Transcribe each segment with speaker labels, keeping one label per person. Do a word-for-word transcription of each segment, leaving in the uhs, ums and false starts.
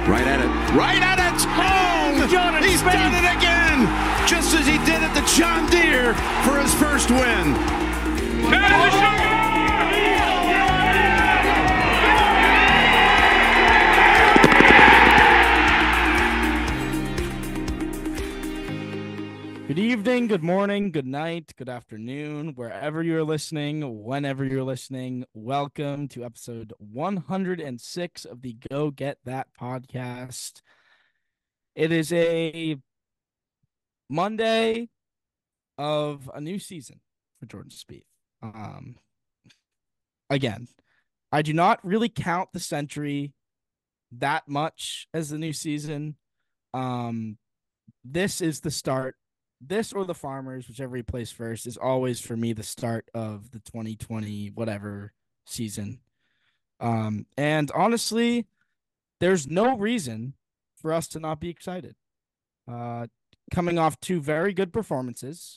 Speaker 1: Right at it. Right at it. Oh,
Speaker 2: He's done it.
Speaker 1: He's done it again. Just as he did at the John Deere for his first win.
Speaker 2: Good evening, good morning, good night, good afternoon, wherever you're listening, whenever you're listening. Welcome to episode one hundred six of the Go Get That podcast. It is a Monday of a new season for Jordan Spieth. Um, again, I do not really count the century that much as the new season. Um, this is the start. This or the Farmers, whichever he plays first, is always for me the start of the twenty twenty whatever season. Um, and honestly, there's no reason for us to not be excited. Uh, coming off two very good performances,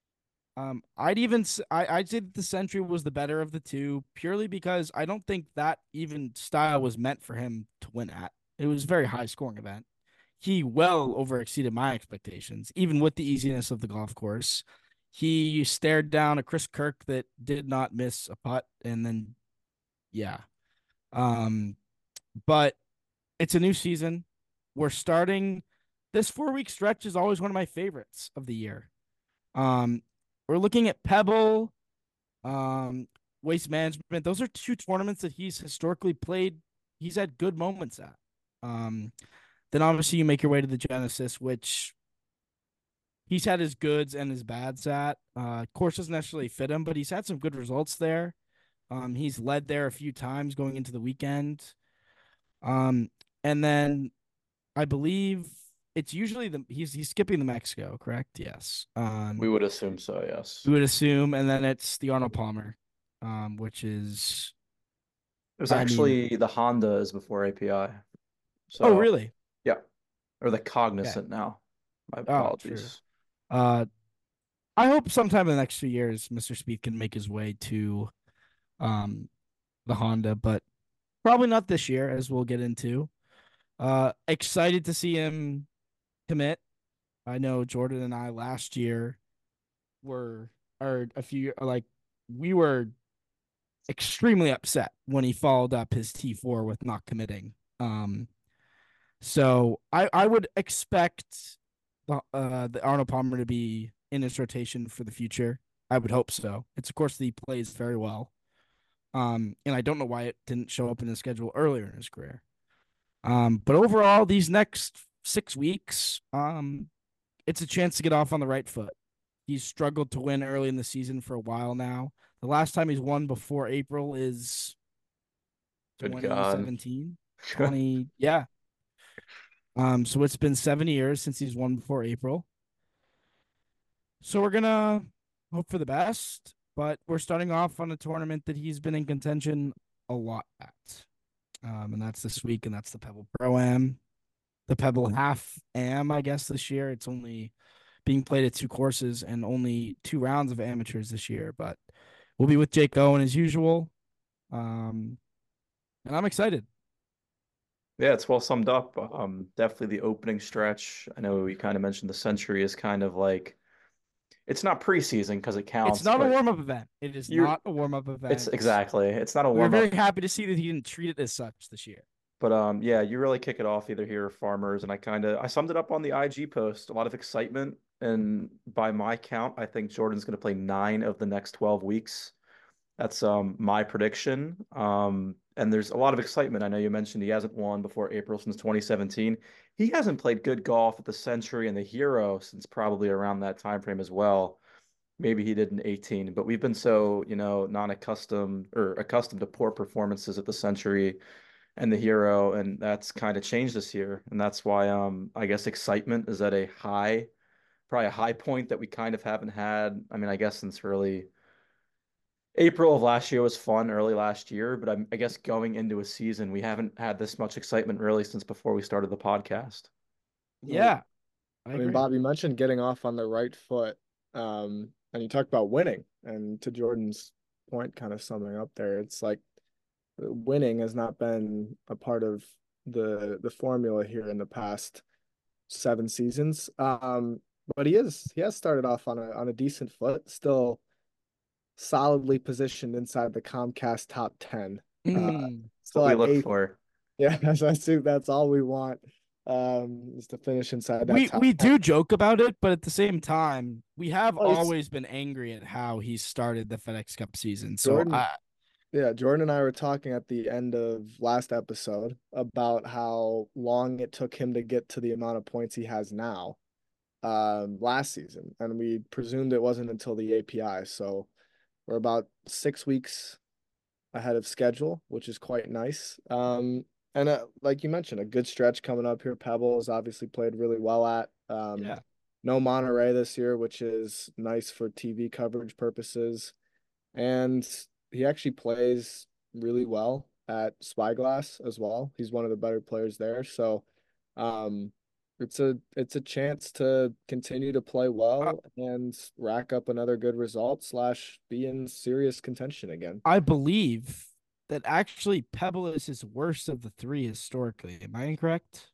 Speaker 2: um, I'd even I I'd say that the Century was the better of the two, purely because I don't think that even style was meant for him to win at. It was a very high scoring event. He well over exceeded my expectations, even with the easiness of the golf course. He stared down a Chris Kirk that did not miss a putt, and then, yeah. Um, but it's a new season. We're starting. This four-week stretch is always one of my favorites of the year. Um, we're looking at Pebble, um, Waste Management. Those are two tournaments that he's historically played. He's had good moments at. Um, Then obviously you make your way to the Genesis, which he's had his goods and his bads at. Uh, course doesn't necessarily fit him, but he's had some good results there. Um, he's led there a few times going into the weekend. Um, and then I believe it's usually the he's he's skipping the Mexico, correct? Yes. Um,
Speaker 3: we would assume so, yes.
Speaker 2: We would assume, and then it's the Arnold Palmer, um, which is
Speaker 3: It was
Speaker 2: I
Speaker 3: actually
Speaker 2: mean,
Speaker 3: the Honda is before A P I. So,
Speaker 2: oh, really?
Speaker 3: yeah. Or the Cognizant
Speaker 2: Okay.
Speaker 3: now. My
Speaker 2: Oh,
Speaker 3: apologies.
Speaker 2: true. Uh, I hope sometime in the next few years, Mister Spieth can make his way to um, the Honda, but probably not this year, as we'll get into. Uh, excited to see him commit. I know Jordan and I last year were, or a few, like, we were extremely upset when he followed up his T four with not committing. Um, so I, I would expect the, uh, the Arnold Palmer to be in his rotation for the future. I would hope so. It's a course that he plays very well. Um, and I don't know why it didn't show up in his schedule earlier in his career. Um, but overall, these next six weeks, um, it's a chance to get off on the right foot. He's struggled to win early in the season for a while now. The last time he's won before April is
Speaker 3: Good
Speaker 2: twenty seventeen.
Speaker 3: God.
Speaker 2: twenty, yeah. Um, so it's been seven years since he's won before April. So we're gonna hope for the best, but we're starting off on a tournament that he's been in contention a lot at. Um, and that's this week, and that's the Pebble Pro-Am. The Pebble Half-Am, I guess, this year. It's only being played at two courses and only two rounds of amateurs this year, but we'll be with Jake Owen as usual. Um, and I'm excited.
Speaker 3: Yeah, it's well summed up. Um, definitely the opening stretch. I know we kind of mentioned the Century is kind of like, it's not preseason because it counts.
Speaker 2: It's not a
Speaker 3: but
Speaker 2: warm-up event. It is
Speaker 3: you're-
Speaker 2: not a warm-up event.
Speaker 3: It's exactly. It's not a
Speaker 2: We're
Speaker 3: warm
Speaker 2: very
Speaker 3: up.
Speaker 2: happy to see that he didn't treat it as such this year.
Speaker 3: But um, yeah, you really kick it off either here or Farmers, and I kind of I summed it up on the I G post. A lot of excitement, and by my count, I think Jordan's going to play nine of the next twelve weeks. That's um my prediction. Um, and there's a lot of excitement. I know you mentioned he hasn't won before April since twenty seventeen. He hasn't played good golf at the Century and the Hero since probably around that time frame as well. Maybe he did in eighteen, but we've been so, you know, non-accustomed or accustomed to poor performances at the Century and the Hero, and that's kind of changed this year. And that's why um I guess excitement is at a high, probably a high point that we kind of haven't had. I mean, I guess since really April of last year was fun early last year, but I'm, I guess going into a season, we haven't had this much excitement really since before we started the podcast.
Speaker 2: Yeah. I,
Speaker 4: I
Speaker 2: agree.
Speaker 4: mean, Bob, you mentioned getting off on the right foot, um, and you talked about winning. And to Jordan's point, kind of summing up there, it's like winning has not been a part of the the formula here in the past seven seasons. Um, but he is he has started off on a on a decent foot, still solidly positioned inside the Comcast top ten. Uh,
Speaker 2: Mm.
Speaker 3: What
Speaker 4: still
Speaker 3: we
Speaker 4: at
Speaker 3: look
Speaker 4: eight.
Speaker 3: for.
Speaker 4: Yeah, I think that's all we want. Um, is to finish inside that
Speaker 2: We
Speaker 4: top
Speaker 2: we
Speaker 4: ten.
Speaker 2: do joke about it, but at the same time, we have
Speaker 4: Oh, he's
Speaker 2: always been angry at how he started the FedEx Cup season. So
Speaker 4: Jordan.
Speaker 2: I
Speaker 4: Yeah, Jordan and I were talking at the end of last episode about how long it took him to get to the amount of points he has now, um, last season, and we presumed it wasn't until the A P I. So we're about six weeks ahead of schedule, which is quite nice. Um, and uh, like you mentioned, a good stretch coming up here. Pebble has obviously played really well at. Um,
Speaker 2: yeah.
Speaker 4: no Monterey this year, which is nice for T V coverage purposes. And he actually plays really well at Spyglass as well. He's one of the better players there. So um it's a it's a chance to continue to play
Speaker 2: Uh,
Speaker 4: well and rack up another good result slash be in serious contention again.
Speaker 2: I believe that actually Pebble is his worst of the three historically. Am I incorrect?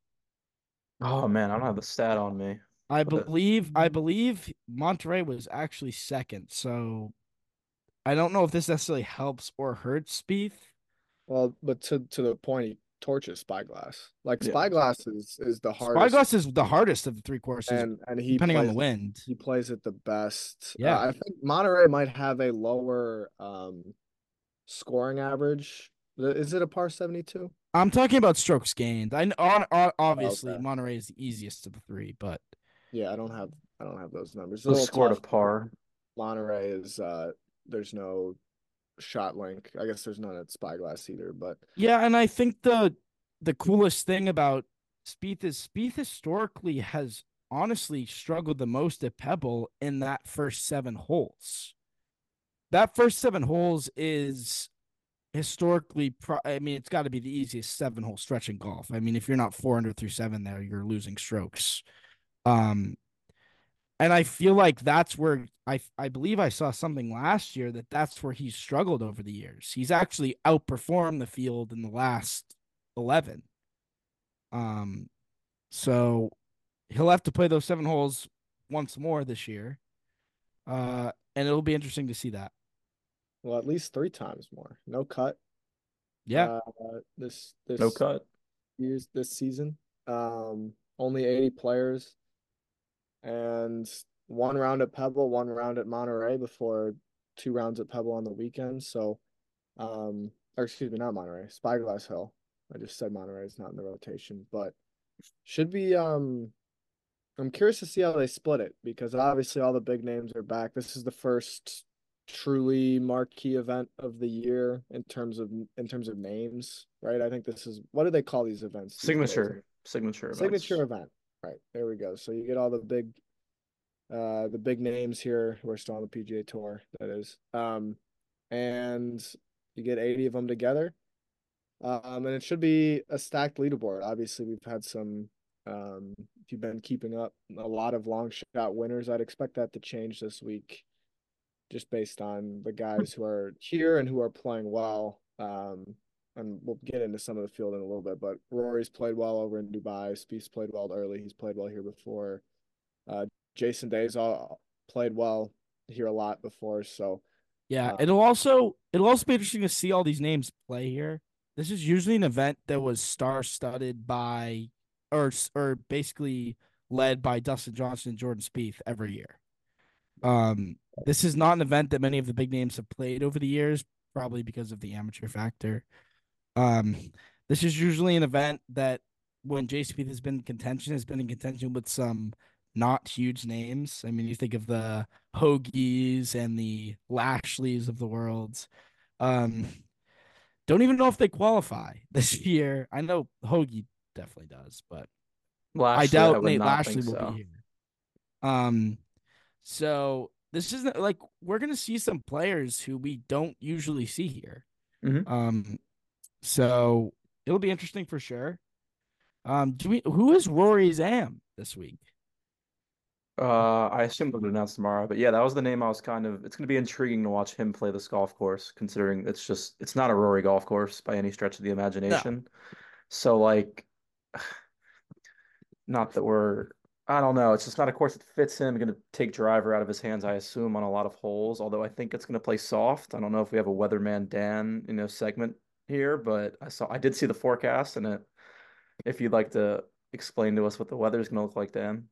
Speaker 3: Oh man, I don't have the stat on me.
Speaker 2: I
Speaker 3: But
Speaker 2: believe I believe Monterey was actually second. So I don't know if this necessarily helps or hurts Spieth.
Speaker 4: Well, but to to the point, he torches Spyglass. Like
Speaker 3: yeah.
Speaker 4: Spyglass is is the hardest,
Speaker 2: Spyglass is the hardest of the three courses,
Speaker 4: and and he
Speaker 2: depending on the
Speaker 4: plays
Speaker 2: wind.
Speaker 4: he plays it the best. Uh,
Speaker 2: Yeah.
Speaker 4: I think Monterey might have a lower um scoring average. Is it a par seventy-two?
Speaker 2: I'm talking about strokes gained. I on, on obviously
Speaker 4: Okay.
Speaker 2: Monterey is the easiest of the three, but
Speaker 4: Yeah, I don't have I don't have those numbers. It's a
Speaker 3: The
Speaker 4: little
Speaker 3: score to
Speaker 4: tough.
Speaker 3: par.
Speaker 4: Monterey is uh there's no shot link. I guess there's none at Spyglass either, but
Speaker 2: yeah, and I think the the coolest thing about Spieth is Spieth historically has honestly struggled the most at Pebble in that first seven holes. That first seven holes is historically, pro- I mean, it's got to be the easiest seven hole stretch in golf. I mean, if you're not four hundred through seven there, you're losing strokes. Um, and I feel like that's where I I believe I saw something last year that that's where he's struggled over the years. He's actually outperformed the field in the last eleven. Um, so he'll have to play those seven holes once more this year. Uh, and it'll be interesting to see that.
Speaker 4: well, at least three times more. No cut.
Speaker 2: Yeah.
Speaker 4: Uh, this this
Speaker 3: No cut.
Speaker 4: year's this season. Um, only eighty players, and one round at Pebble, one round at Monterey before two rounds at Pebble on the weekend. So, um, or excuse me, not Monterey, Spyglass Hill. I just said Monterey is not in the rotation, but should be. Um, I'm curious to see how they split it because obviously all the big names are back. This is the first truly marquee event of the year in terms of in terms of names, right? I think this is what do they call these events? these days?
Speaker 3: Signature. Signature events.
Speaker 4: Signature event. Right. There we go. So you get all the big uh the big names here. We're still on the P G A Tour, that is. Um and you get eighty of them together. Um and it should be a stacked leaderboard. Obviously, we've had some um if you've been keeping up a lot of long shot winners. I'd expect that to change this week just based on the guys who are here and who are playing well. Um, and we'll get into some of the field in a little bit, but Rory's played well over in Dubai. Spieth's played well early. He's played well here before. Uh, Jason Day's all played well here a lot before. So
Speaker 2: Yeah,
Speaker 4: uh,
Speaker 2: it'll also it'll also be interesting to see all these names play here. This is usually an event that was star-studded by or or basically led by Dustin Johnson and Jordan Spieth every year. Um, this is not an event that many of the big names have played over the years, probably because of the amateur factor. Um, this is usually an event that when J C P has been in contention, has been in contention with some not huge names. I mean, you think of the Hoagies and the Lashleys of the world. Um, don't even know if they qualify this year. I know Hoagie definitely does, but I
Speaker 3: Lashley, I
Speaker 2: doubt
Speaker 3: would
Speaker 2: Nate
Speaker 3: not
Speaker 2: Lashley
Speaker 3: think
Speaker 2: will
Speaker 3: so.
Speaker 2: be here. Um, so this isn't like we're gonna see some players who we don't usually see here.
Speaker 3: Mhm.
Speaker 2: Um, so it'll be interesting for sure. Um, do we who is Rory's Am this week?
Speaker 3: Uh, I assume they'll announce tomorrow, but yeah, that was the name I was kind of. It's going to be intriguing to watch him play this golf course, considering it's just it's not a Rory golf course by any stretch of the
Speaker 2: No.
Speaker 3: imagination. So like, not that we're, I don't know. It's just not a course that fits him. Going to take driver out of his hands, I assume, on a lot of holes. Although I think it's going to play soft. I don't know if we have a Weatherman Dan, you know, segment here, but I saw, I did see the forecast, and it. If you'd like to explain to us what the weather is going to look like, Dan.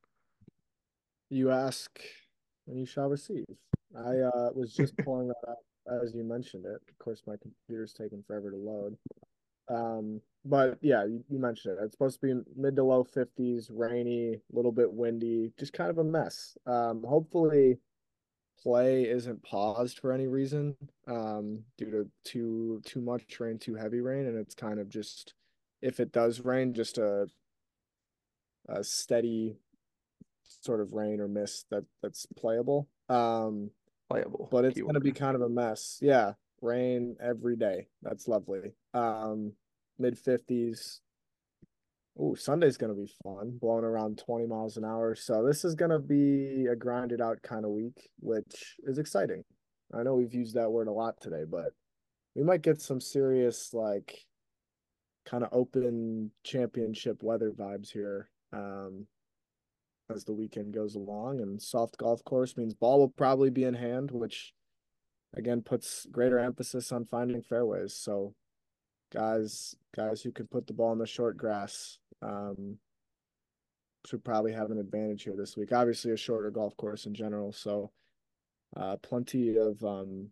Speaker 4: You ask, and you shall receive. I uh, was just pulling that up as you mentioned it. Of course, my computer's taking forever to load. Um, but yeah, you, you mentioned it. It's supposed to be mid to low fifties, rainy, a little bit windy, just kind of a mess. Um, hopefully, play isn't paused for any reason um, due to too too much rain, too heavy rain, and it's kind of just if it does rain, just a a steady sort of rain or mist that that's playable. Um,
Speaker 3: Playable.
Speaker 4: but it's
Speaker 3: keyword.
Speaker 4: gonna be kind of a mess. Yeah, rain every day. That's lovely. Um, mid fifties. Ooh, Sunday's gonna be fun, blowing around twenty miles an hour. So this is gonna be a grinded out kind of week, which is exciting. I know we've used that word a lot today, but we might get some serious like kind of open championship weather vibes here. Um, as the weekend goes along, and soft golf course means ball will probably be in hand, which again puts greater emphasis on finding fairways. So guys, guys who can put the ball in the short grass um, should probably have an advantage here this week. Obviously, a shorter golf course in general, so uh, plenty of um,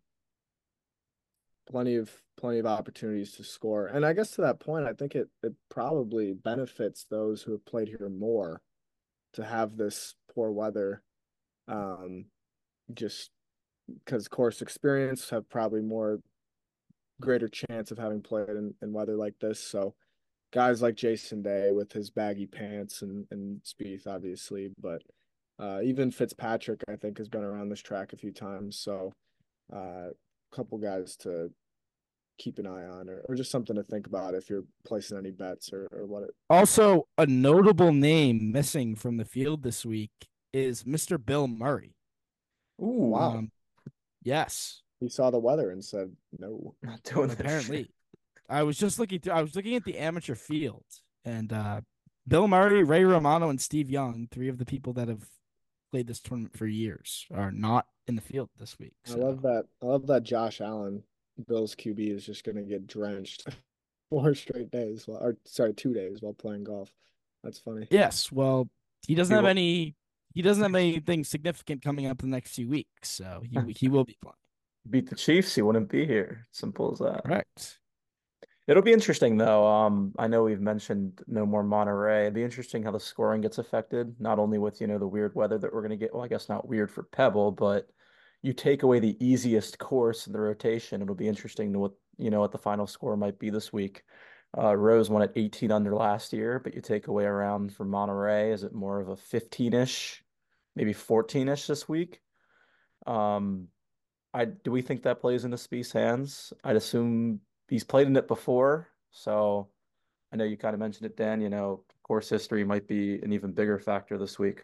Speaker 4: plenty of plenty of opportunities to score. And I guess to that point, I think it it probably benefits those who have played here more to have this poor weather, um, just because course experience have probably more greater chance of having played in, in weather like this. So guys like Jason Day with his baggy pants and, and Spieth, obviously, but uh, even Fitzpatrick, I think, has been around this track a few times. So a uh, couple guys to keep an eye on, or, or just something to think about if you're placing any bets or, or what it.
Speaker 2: Also, a notable name missing from the field this week is Mister Bill Murray.
Speaker 3: Ooh,
Speaker 4: Wow.
Speaker 2: Um, yes.
Speaker 4: He saw the weather and said, no.
Speaker 3: not doing this
Speaker 2: Apparently.
Speaker 3: shit.
Speaker 2: I was just looking through I was looking at the amateur field, and uh Bill Murray, Ray Romano, and Steve Young, three of the people that have played this tournament for years, are not in the field this week.
Speaker 4: I
Speaker 2: So.
Speaker 4: love that. I love that Josh Allen, Bills Q B, is just going to get drenched four straight days, while, or sorry, two days while playing golf. That's funny.
Speaker 2: Yes, well, he doesn't
Speaker 3: He
Speaker 2: have
Speaker 3: will-
Speaker 2: any he doesn't have anything significant coming up the next few weeks, so he he will be playing.
Speaker 3: Beat the Chiefs, he wouldn't be here. Simple as that.
Speaker 2: Correct.
Speaker 3: It'll be interesting though. Um, I know we've mentioned no more Monterey. It'd be interesting how the scoring gets affected, not only with, you know, the weird weather that we're gonna get. Well, I guess not weird for Pebble, but you take away the easiest course in the rotation. It'll be interesting to what, you know, what the final score might be this week. Uh, Rose won at eighteen under last year, but you take away a round from Monterey. Is it more of a fifteen-ish, maybe fourteen-ish this week? Um, I do we think that plays into Spieth's hands? I'd assume he's played in it before, so I know you kind of mentioned it, Dan. You know, course history might be an even bigger factor this week.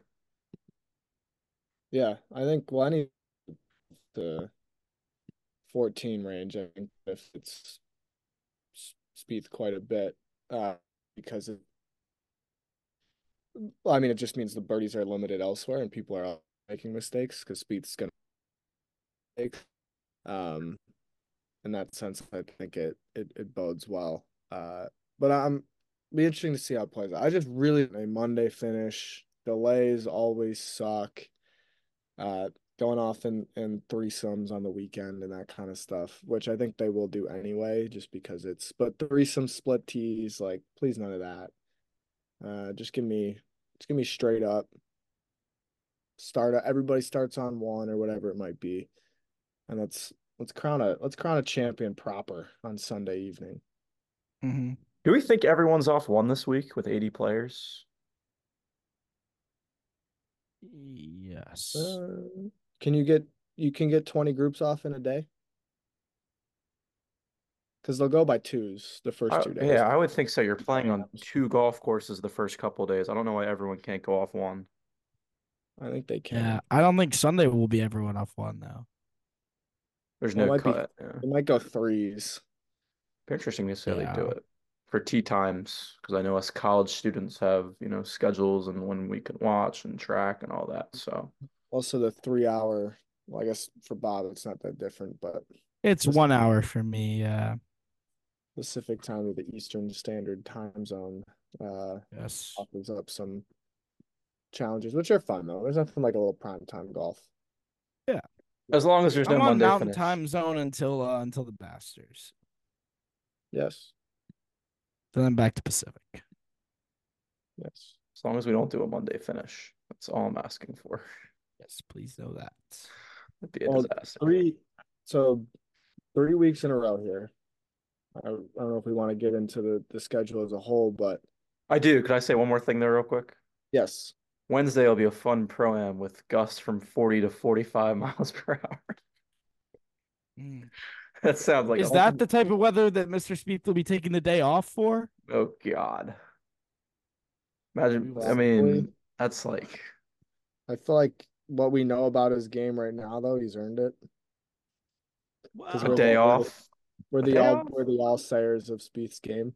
Speaker 4: Yeah, I think well, any the fourteen range, I think if it's Spieth quite a bit, uh, because it, well, I mean, it just means the birdies are limited elsewhere and people are making mistakes because Spieth's gonna make. Um, in that sense, I think it it, it bodes well. Uh, but I'm be interesting to see how it plays out. I just really a Monday finish. Delays always suck. Uh, going off in, in threesomes on the weekend and that kind of stuff, which I think they will do anyway, just because it's but threesome split tees, like please none of that. Uh, just give me just give me straight up. Start everybody starts on one or whatever it might be, and let's let's crown a let's crown a champion proper on Sunday evening.
Speaker 2: Mm-hmm.
Speaker 3: Do we think everyone's off one this week with eighty players?
Speaker 2: Yes.
Speaker 4: Uh, can you get you can get twenty groups off in a day? Because they'll go by twos the first
Speaker 3: I-
Speaker 4: two days.
Speaker 3: yeah, I would think so. You're playing on
Speaker 4: Yeah.
Speaker 3: two golf courses the first couple of days. I don't know why everyone can't go off one.
Speaker 4: I think they can.
Speaker 2: Yeah, I don't think Sunday will be everyone off one though.
Speaker 3: There's
Speaker 4: Well, it
Speaker 3: no
Speaker 4: might be-
Speaker 3: cut. Yeah.
Speaker 4: They might go threes.
Speaker 3: Be interesting to see how they do
Speaker 2: Yeah.
Speaker 3: it. for tea times because I know us college students have, you know, schedules and when we can watch and track and all that. So
Speaker 4: Also, the three hour. Well, I guess for Bob, it's not that different, but
Speaker 2: It's one hour for me. Uh,
Speaker 4: Pacific time of the Eastern Standard Time Zone uh,
Speaker 2: yes.
Speaker 4: offers up some challenges, which are fun though. There's nothing like a little prime time golf.
Speaker 2: Yeah.
Speaker 3: as long as there's no
Speaker 2: I'm on
Speaker 3: Monday
Speaker 2: Mountain
Speaker 3: finish.
Speaker 2: Time Zone until uh, until the Masters.
Speaker 4: Yes.
Speaker 2: Then I'm back to Pacific.
Speaker 4: Yes.
Speaker 3: As long as we don't do a Monday finish. That's all I'm asking for.
Speaker 2: Yes, please know that.
Speaker 3: It'd be a
Speaker 4: Well,
Speaker 3: disaster.
Speaker 4: three. So three weeks in a row here. I, I don't know if we want to get into the the schedule as a whole, but
Speaker 3: I do. Could I say one more thing there real quick?
Speaker 4: yes.
Speaker 3: Wednesday will be a fun pro-am with gusts from forty to forty-five miles per hour.
Speaker 2: Mm.
Speaker 3: That sounds like
Speaker 2: Is
Speaker 3: a
Speaker 2: that the type of weather that Mister Spieth will be taking the day off for?
Speaker 3: Oh God. Imagine, I
Speaker 4: Probably.
Speaker 3: mean, that's like
Speaker 4: I feel like what we know about his game right now, though, he's earned it. Because
Speaker 3: a
Speaker 4: we're
Speaker 3: day
Speaker 4: the, we're the,
Speaker 3: off.
Speaker 4: we're
Speaker 3: A
Speaker 4: the
Speaker 3: day
Speaker 4: all
Speaker 3: off?
Speaker 4: we're the all sayers of Spieth's game.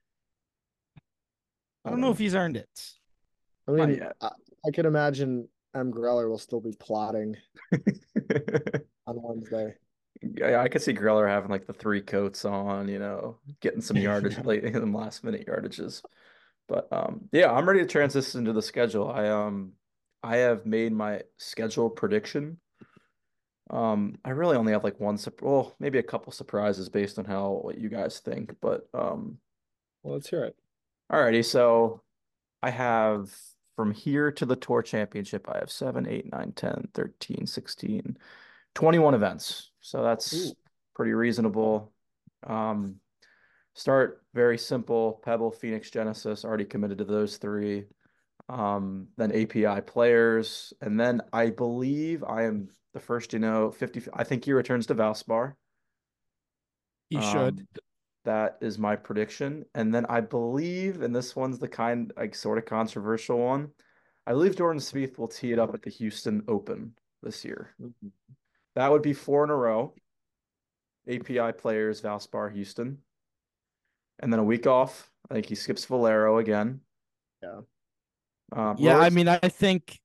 Speaker 2: I don't know if he's earned it.
Speaker 4: I
Speaker 3: Not
Speaker 4: mean,
Speaker 3: yet.
Speaker 4: I, I can imagine M. Greller will still be plotting on Wednesday.
Speaker 3: Yeah, I could see Greller having like the three coats on, you know, getting some yardage late in the last minute yardages. But um yeah, I'm ready to transition to the schedule. I um I have made my schedule prediction. Um I really only have like one sup well, maybe a couple surprises based on how what you guys think, but um
Speaker 4: Well, let's hear it.
Speaker 3: alrighty, so I have from here to the Tour Championship, I have seven, eight, nine, ten, thirteen, sixteen, twenty-one events. So that's
Speaker 4: Ooh.
Speaker 3: pretty reasonable. Um, start very simple. Pebble, Phoenix, Genesis, already committed to those three. Um, then A P I players. And then I believe I am the first to know fifty. I think he returns to Valspar.
Speaker 2: He
Speaker 3: Um,
Speaker 2: should.
Speaker 3: That is my prediction. And then I believe, and this one's the kind like sort of controversial one. I believe Jordan Spieth will tee it up at the Houston Open this year.
Speaker 4: Mhm.
Speaker 3: That would be four in a row. A P I players, Valspar, Houston. And then a week off. I think he skips Valero again.
Speaker 4: Yeah.
Speaker 3: Um,
Speaker 2: Yeah, I
Speaker 3: Rory's-
Speaker 2: mean, I think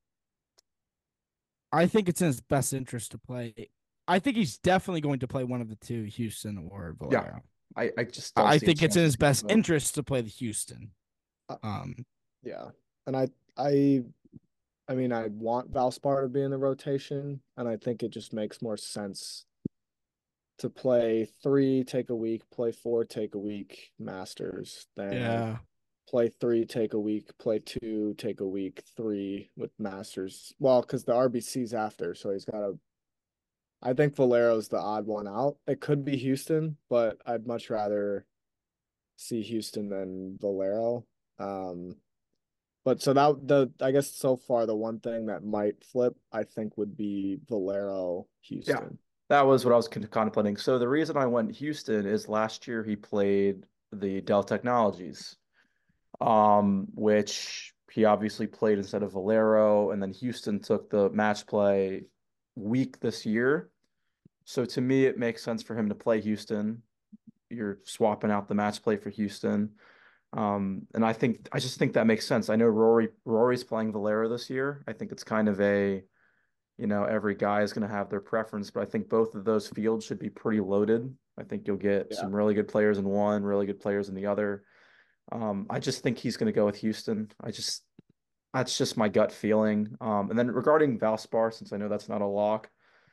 Speaker 2: I think it's in his best interest to play. I think he's definitely going to play one of the two, Houston or Valero.
Speaker 3: I, I just don't
Speaker 2: I
Speaker 3: see a
Speaker 2: think it's in
Speaker 3: chance
Speaker 2: his
Speaker 3: he can
Speaker 2: best
Speaker 3: vote.
Speaker 2: interest to play the Houston.
Speaker 4: Uh,
Speaker 2: Um,
Speaker 4: Yeah. And I I I mean I want Valspar to be in the rotation, and I think it just makes more sense to play three, take a week, play four, take a week, Masters, than
Speaker 2: yeah.
Speaker 4: play three, take a week, play two, take a week, three with Masters. Well, because the R B C's after, so he's got to. I think Valero's the odd one out. It could be Houston, but I'd much rather see Houston than Valero. Um, but so that the I guess so far the one thing that might flip, I think, would be Valero Houston.
Speaker 3: That was what I was con- contemplating. So the reason I went Houston is last year he played the Dell Technologies, um, which he obviously played instead of Valero, and then Houston took the match play week this year. So to me, it makes sense for him to play Houston. You're swapping out the match play for Houston. Um, and I think I just think that makes sense. I know Rory Rory's playing Valero this year. I think it's kind of a, you know, every guy is going to have their preference, but I think both of those fields should be pretty loaded. I think you'll get
Speaker 4: Yeah.
Speaker 3: some really good players in one, really good players in the other. Um, I just think he's going to go with Houston. I just that's just my gut feeling. Um, and then regarding Valspar, since I know that's not a lock,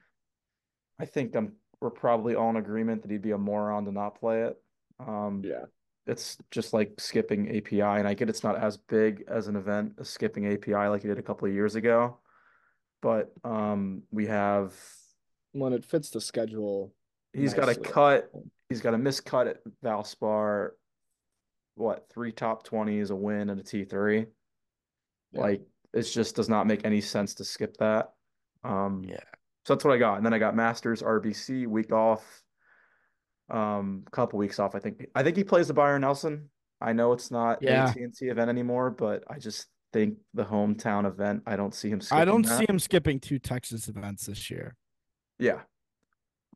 Speaker 3: I think I'm we're probably all in agreement that he'd be a moron to not play it. Um,
Speaker 4: Yeah.
Speaker 3: it's just like skipping A P I, and I get it's not as big as an event as skipping A P I like he did a couple of years ago. But um, we have
Speaker 4: When it fits the schedule
Speaker 3: he's got a
Speaker 4: nicely.
Speaker 3: cut, he's got a missed cut at Valspar. What, three top twenties, a win, and a T three?
Speaker 4: Yeah.
Speaker 3: Like it just does not make any sense to skip that. Um,
Speaker 2: Yeah.
Speaker 3: so that's what I got, and then I got Masters, R B C, week off. Um, couple weeks off. I think I think he plays the Byron Nelson. I know it's not an
Speaker 2: Yeah.
Speaker 3: A T and T event anymore, but I just think the hometown event, I don't see him
Speaker 2: I
Speaker 3: skipping
Speaker 2: don't
Speaker 3: that.
Speaker 2: see him skipping two Texas events this year.
Speaker 3: Yeah.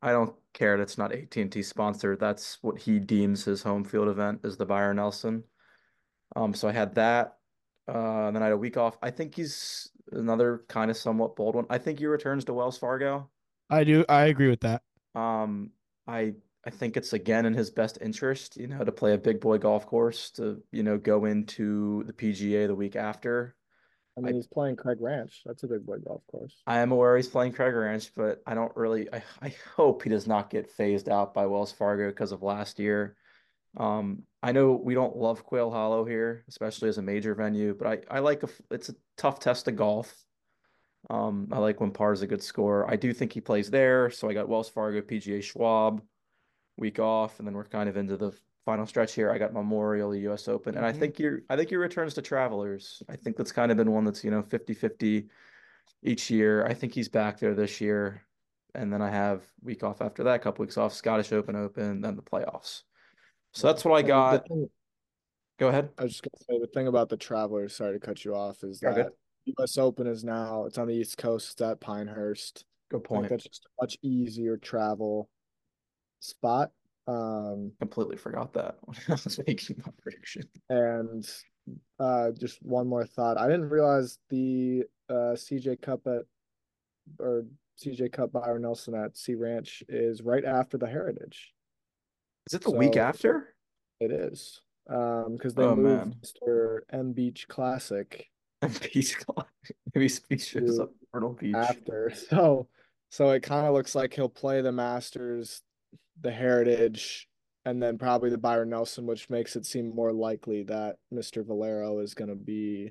Speaker 3: I don't care that it's not A T and T sponsored. That's what he deems his home field event is the Byron Nelson. Um, so I had that. Uh, and then I had a week off. I think he's another kind of somewhat bold one. I think he returns to Wells Fargo.
Speaker 2: I do. I agree with that.
Speaker 3: Um, I I think it's again in his best interest, you know, to play a big boy golf course, to, you know, go into the P G A the week after.
Speaker 4: I
Speaker 3: I
Speaker 4: mean, he's playing Craig Ranch. That's a big boy golf course.
Speaker 3: I am aware he's playing Craig Ranch, but I don't really I, I hope he does not get phased out by Wells Fargo because of last year. Um, I know we don't love Quail Hollow here, especially as a major venue, but I, I like a, it's a tough test of golf. Um, I like when par is a good score. I do think he plays there, so I got Wells Fargo, P G A Schwab, week off, and then we're kind of into the final stretch here. I got Memorial, U S Open, and I
Speaker 2: Mhm.
Speaker 3: think your I think your returns to Travelers. I think that's kind of been one that's, you know, fifty fifty each year. I think he's back there this year. And then I have week off after that, couple weeks off, Scottish Open Open, then the playoffs. So that's what I
Speaker 4: And the
Speaker 3: got.
Speaker 4: thing,
Speaker 3: Go ahead.
Speaker 4: I was just gonna say the thing about the Travelers, sorry to cut you off, is
Speaker 3: You're good.
Speaker 4: that U S Open is now it's on the East Coast, it's at Pinehurst.
Speaker 3: Good
Speaker 4: I think
Speaker 3: point.
Speaker 4: that's just a much easier travel spot. Um,
Speaker 3: Completely forgot that when I was making my prediction.
Speaker 4: and uh, just one more thought. I didn't realize the uh C J Cup at or C J Cup Byron Nelson at Sea Ranch is right after the Heritage.
Speaker 3: Is it the week
Speaker 4: So
Speaker 3: after?
Speaker 4: it is. Um, because they
Speaker 3: Oh
Speaker 4: moved
Speaker 3: man.
Speaker 4: mister M Beach Classic
Speaker 3: Beach Club. Maybe Speed shows
Speaker 4: to
Speaker 3: up at Myrtle Beach.
Speaker 4: after. So so it kind of looks like he'll play the Masters, the Heritage, and then probably the Byron Nelson, which makes it seem more likely that mister Valero is going to be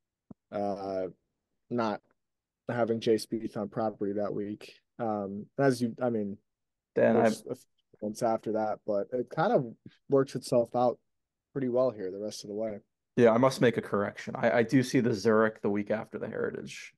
Speaker 4: uh not having Jay Spieth on property that week. Um, as you, I mean,
Speaker 3: Then I
Speaker 4: there's a few months after that, but it kind of works itself out pretty well here the rest of the way.
Speaker 3: yeah, I must make a correction. I, I do see the Zurich the week after the Heritage.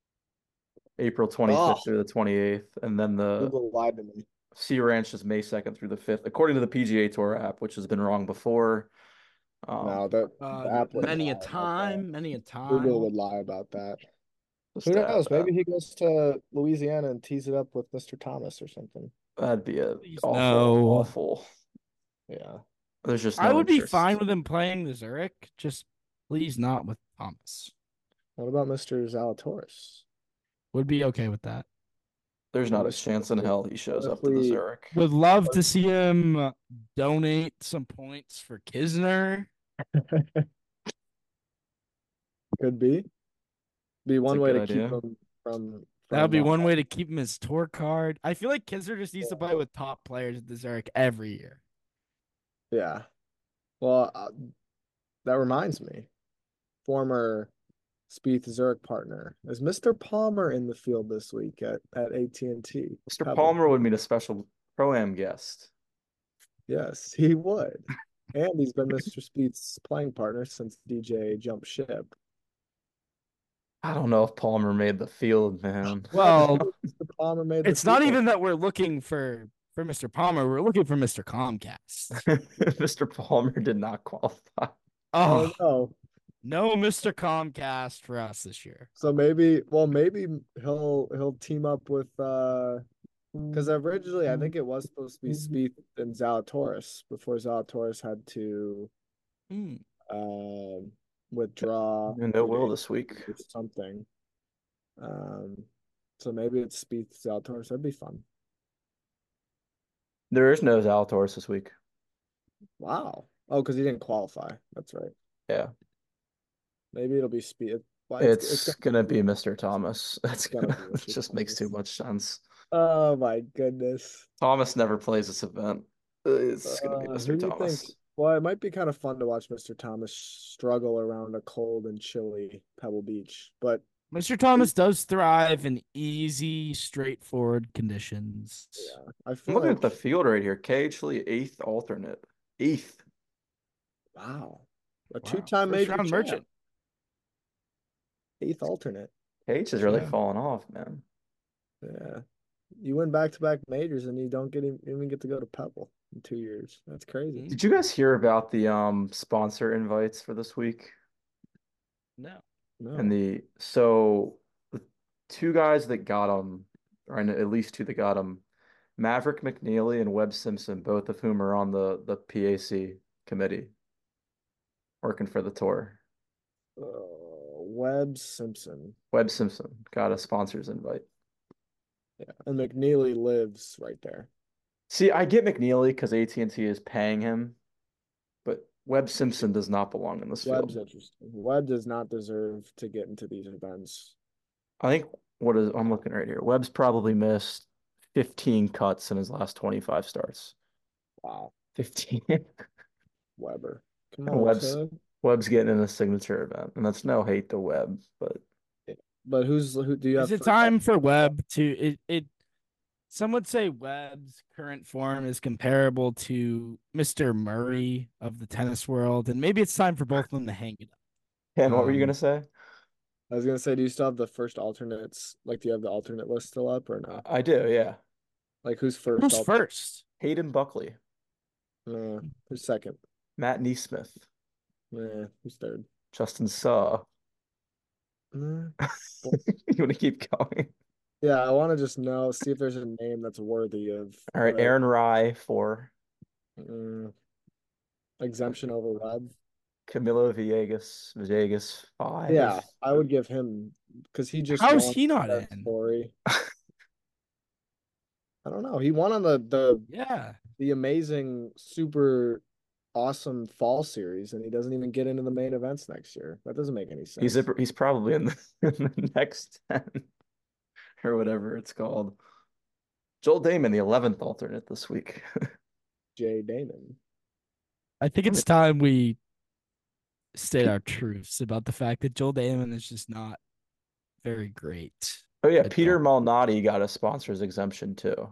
Speaker 3: April
Speaker 4: Oh,
Speaker 3: twenty-fifth through the twenty-eighth, and then the
Speaker 4: Google lied to me.
Speaker 3: Sea Ranch is May second through the fifth, according to the P G A Tour app, which has been wrong before. Um,
Speaker 4: No, the, the
Speaker 2: Uh,
Speaker 4: app would
Speaker 2: many a
Speaker 4: lie about that.
Speaker 2: time, many a
Speaker 4: Google
Speaker 2: time.
Speaker 4: would lie about that.
Speaker 3: just
Speaker 4: Who
Speaker 3: to add
Speaker 4: knows?
Speaker 3: that.
Speaker 4: Maybe he goes to Louisiana and tees it up with mister Thomas or something.
Speaker 3: That'd be a
Speaker 2: Please
Speaker 3: awful,
Speaker 2: no.
Speaker 3: awful.
Speaker 4: Yeah.
Speaker 3: There's just
Speaker 2: I
Speaker 3: no
Speaker 2: would be
Speaker 3: interest.
Speaker 2: fine with him playing the Zurich, just please not with Thomas.
Speaker 4: What about mister Zalatoris?
Speaker 2: Would be okay with that.
Speaker 3: There's not a
Speaker 4: Mister
Speaker 3: chance in hell he shows
Speaker 4: What if
Speaker 3: up to the
Speaker 4: we-
Speaker 3: Zurich.
Speaker 2: Would love to see him donate some points for Kisner.
Speaker 4: Could be. Be one
Speaker 3: a
Speaker 4: way to
Speaker 3: good
Speaker 4: keep
Speaker 3: idea.
Speaker 4: him from.
Speaker 2: That would be
Speaker 4: from, uh,
Speaker 2: one way to keep him his tour card. I feel like Kisner just needs to play with top players at the Zurich every year.
Speaker 4: Yeah. Well, uh, that reminds me. Former Spieth Zurich partner is mister Palmer in the field this week at at A T and T.
Speaker 3: Mister Palmer would meet a special pro-am guest.
Speaker 4: Yes, he would. And he's been mister Spieth's playing partner since D J jumped ship.
Speaker 3: I don't know if Palmer made the field, man.
Speaker 2: Well,
Speaker 4: mister Palmer made the
Speaker 2: it's not
Speaker 4: field.
Speaker 2: even that we're looking for for Mister Palmer. We're looking for Mister Comcast.
Speaker 3: Mister Palmer did not qualify.
Speaker 4: Oh
Speaker 2: Oh,
Speaker 4: no.
Speaker 2: no Mister Comcast for us this year.
Speaker 4: So maybe, well, maybe he'll he'll team up with uh because originally I think it was supposed to be Spieth and Zalatoris before Zalatoris had to
Speaker 2: Hmm.
Speaker 4: um withdraw
Speaker 3: And no will this week.
Speaker 4: or something. Um, so maybe it's Spieth Zalatoris. That'd be fun.
Speaker 3: There is no Zalatoris this week.
Speaker 4: Wow. Oh, because he didn't qualify. That's right.
Speaker 3: Yeah.
Speaker 4: Maybe it'll be Spieth. Well,
Speaker 3: It's,
Speaker 4: it's
Speaker 3: gonna be Mister Thomas. That's
Speaker 4: gonna
Speaker 3: gonna
Speaker 4: be
Speaker 3: it
Speaker 4: Mister
Speaker 3: just makes too
Speaker 4: Thomas.
Speaker 3: much sense.
Speaker 4: Oh my goodness.
Speaker 3: Thomas never plays this event. It's gonna be
Speaker 4: Uh,
Speaker 3: Mister
Speaker 4: who do you
Speaker 3: Thomas.
Speaker 4: think? Well, it might be kind of fun to watch mister Thomas struggle around a cold and chilly Pebble Beach, but
Speaker 2: Mister Thomas does thrive in easy, straightforward conditions.
Speaker 4: yeah, I
Speaker 3: I'm
Speaker 4: feel
Speaker 3: looking
Speaker 4: like
Speaker 3: at the field right here. K H Lee, eighth alternate. Eighth.
Speaker 4: wow, a
Speaker 2: Wow.
Speaker 4: two-time
Speaker 2: First
Speaker 4: major
Speaker 2: round
Speaker 4: champ,
Speaker 2: merchant.
Speaker 4: eighth alternate.
Speaker 3: K H is really
Speaker 2: Yeah.
Speaker 3: falling off, man.
Speaker 4: Yeah, you win back-to-back majors and you don't get even, even get to go to Pebble in two years. That's crazy.
Speaker 2: Mhm.
Speaker 3: Did you guys hear about the um sponsor invites for this week?
Speaker 2: No.
Speaker 4: No,
Speaker 3: And the so the two guys that got them, or at least two that got them, Maverick McNeely and Webb Simpson, both of whom are on the the P A C committee, working for the tour.
Speaker 4: Uh, Webb Simpson.
Speaker 3: Webb Simpson got a sponsor's invite.
Speaker 4: Yeah, and McNeely lives right there.
Speaker 3: See, I get McNeely because A T and T is paying him, but Webb Simpson does not belong in this
Speaker 4: Webb's
Speaker 3: field.
Speaker 4: interesting. Webb does not deserve to get into these events.
Speaker 3: I think what is I'm looking right here. Webb's probably missed fifteen cuts in his last twenty-five starts.
Speaker 4: Wow,
Speaker 3: fifteen.
Speaker 4: Weber. Come
Speaker 3: And
Speaker 4: on,
Speaker 3: Webb's
Speaker 4: Tud.
Speaker 3: Webb's getting in a signature event, and that's no hate to Webb, but
Speaker 4: But who's who do you have
Speaker 2: Is it
Speaker 4: for-
Speaker 2: time for Webb to it? It some would say Webb's current form is comparable to Mister Murray of the tennis world, and maybe it's time for both of them to hang it up.
Speaker 3: Ken, what were you
Speaker 2: Um,
Speaker 3: gonna say?
Speaker 4: I was gonna say, do you still have the first alternates? Like, do you have the alternate list still up or no?
Speaker 3: I do, yeah.
Speaker 4: Like, who's first?
Speaker 2: Who's
Speaker 4: alter-
Speaker 2: first?
Speaker 3: Hayden Buckley,
Speaker 4: Uh, who's second?
Speaker 3: Matt Neesmith,
Speaker 4: Yeah, who's third?
Speaker 3: Justin Suh.
Speaker 4: Uh,
Speaker 3: You want to keep going?
Speaker 4: yeah, I want to just know, see if there's a name that's worthy of.
Speaker 3: All right,
Speaker 4: uh,
Speaker 3: Aaron Rye for
Speaker 4: uh, exemption over Webb.
Speaker 3: Camilo Villegas, Villegas five.
Speaker 4: Yeah, I would give him because he just
Speaker 2: How's
Speaker 4: won
Speaker 2: he not
Speaker 4: that
Speaker 2: in?
Speaker 4: story. I don't know. He won on the the
Speaker 2: Yeah.
Speaker 4: the amazing, super awesome fall series, and he doesn't even get into the main events next year. That doesn't make any sense.
Speaker 3: He's a, he's probably in the, in the next ten or whatever it's called. Joel Damon, the eleventh alternate this week.
Speaker 4: Jay Damon.
Speaker 2: I think it's time we state our truths about the fact that Joel Damon is just not very great.
Speaker 3: Oh yeah,
Speaker 2: I
Speaker 3: Peter
Speaker 2: don't-
Speaker 3: Malnati got a sponsor's exemption too.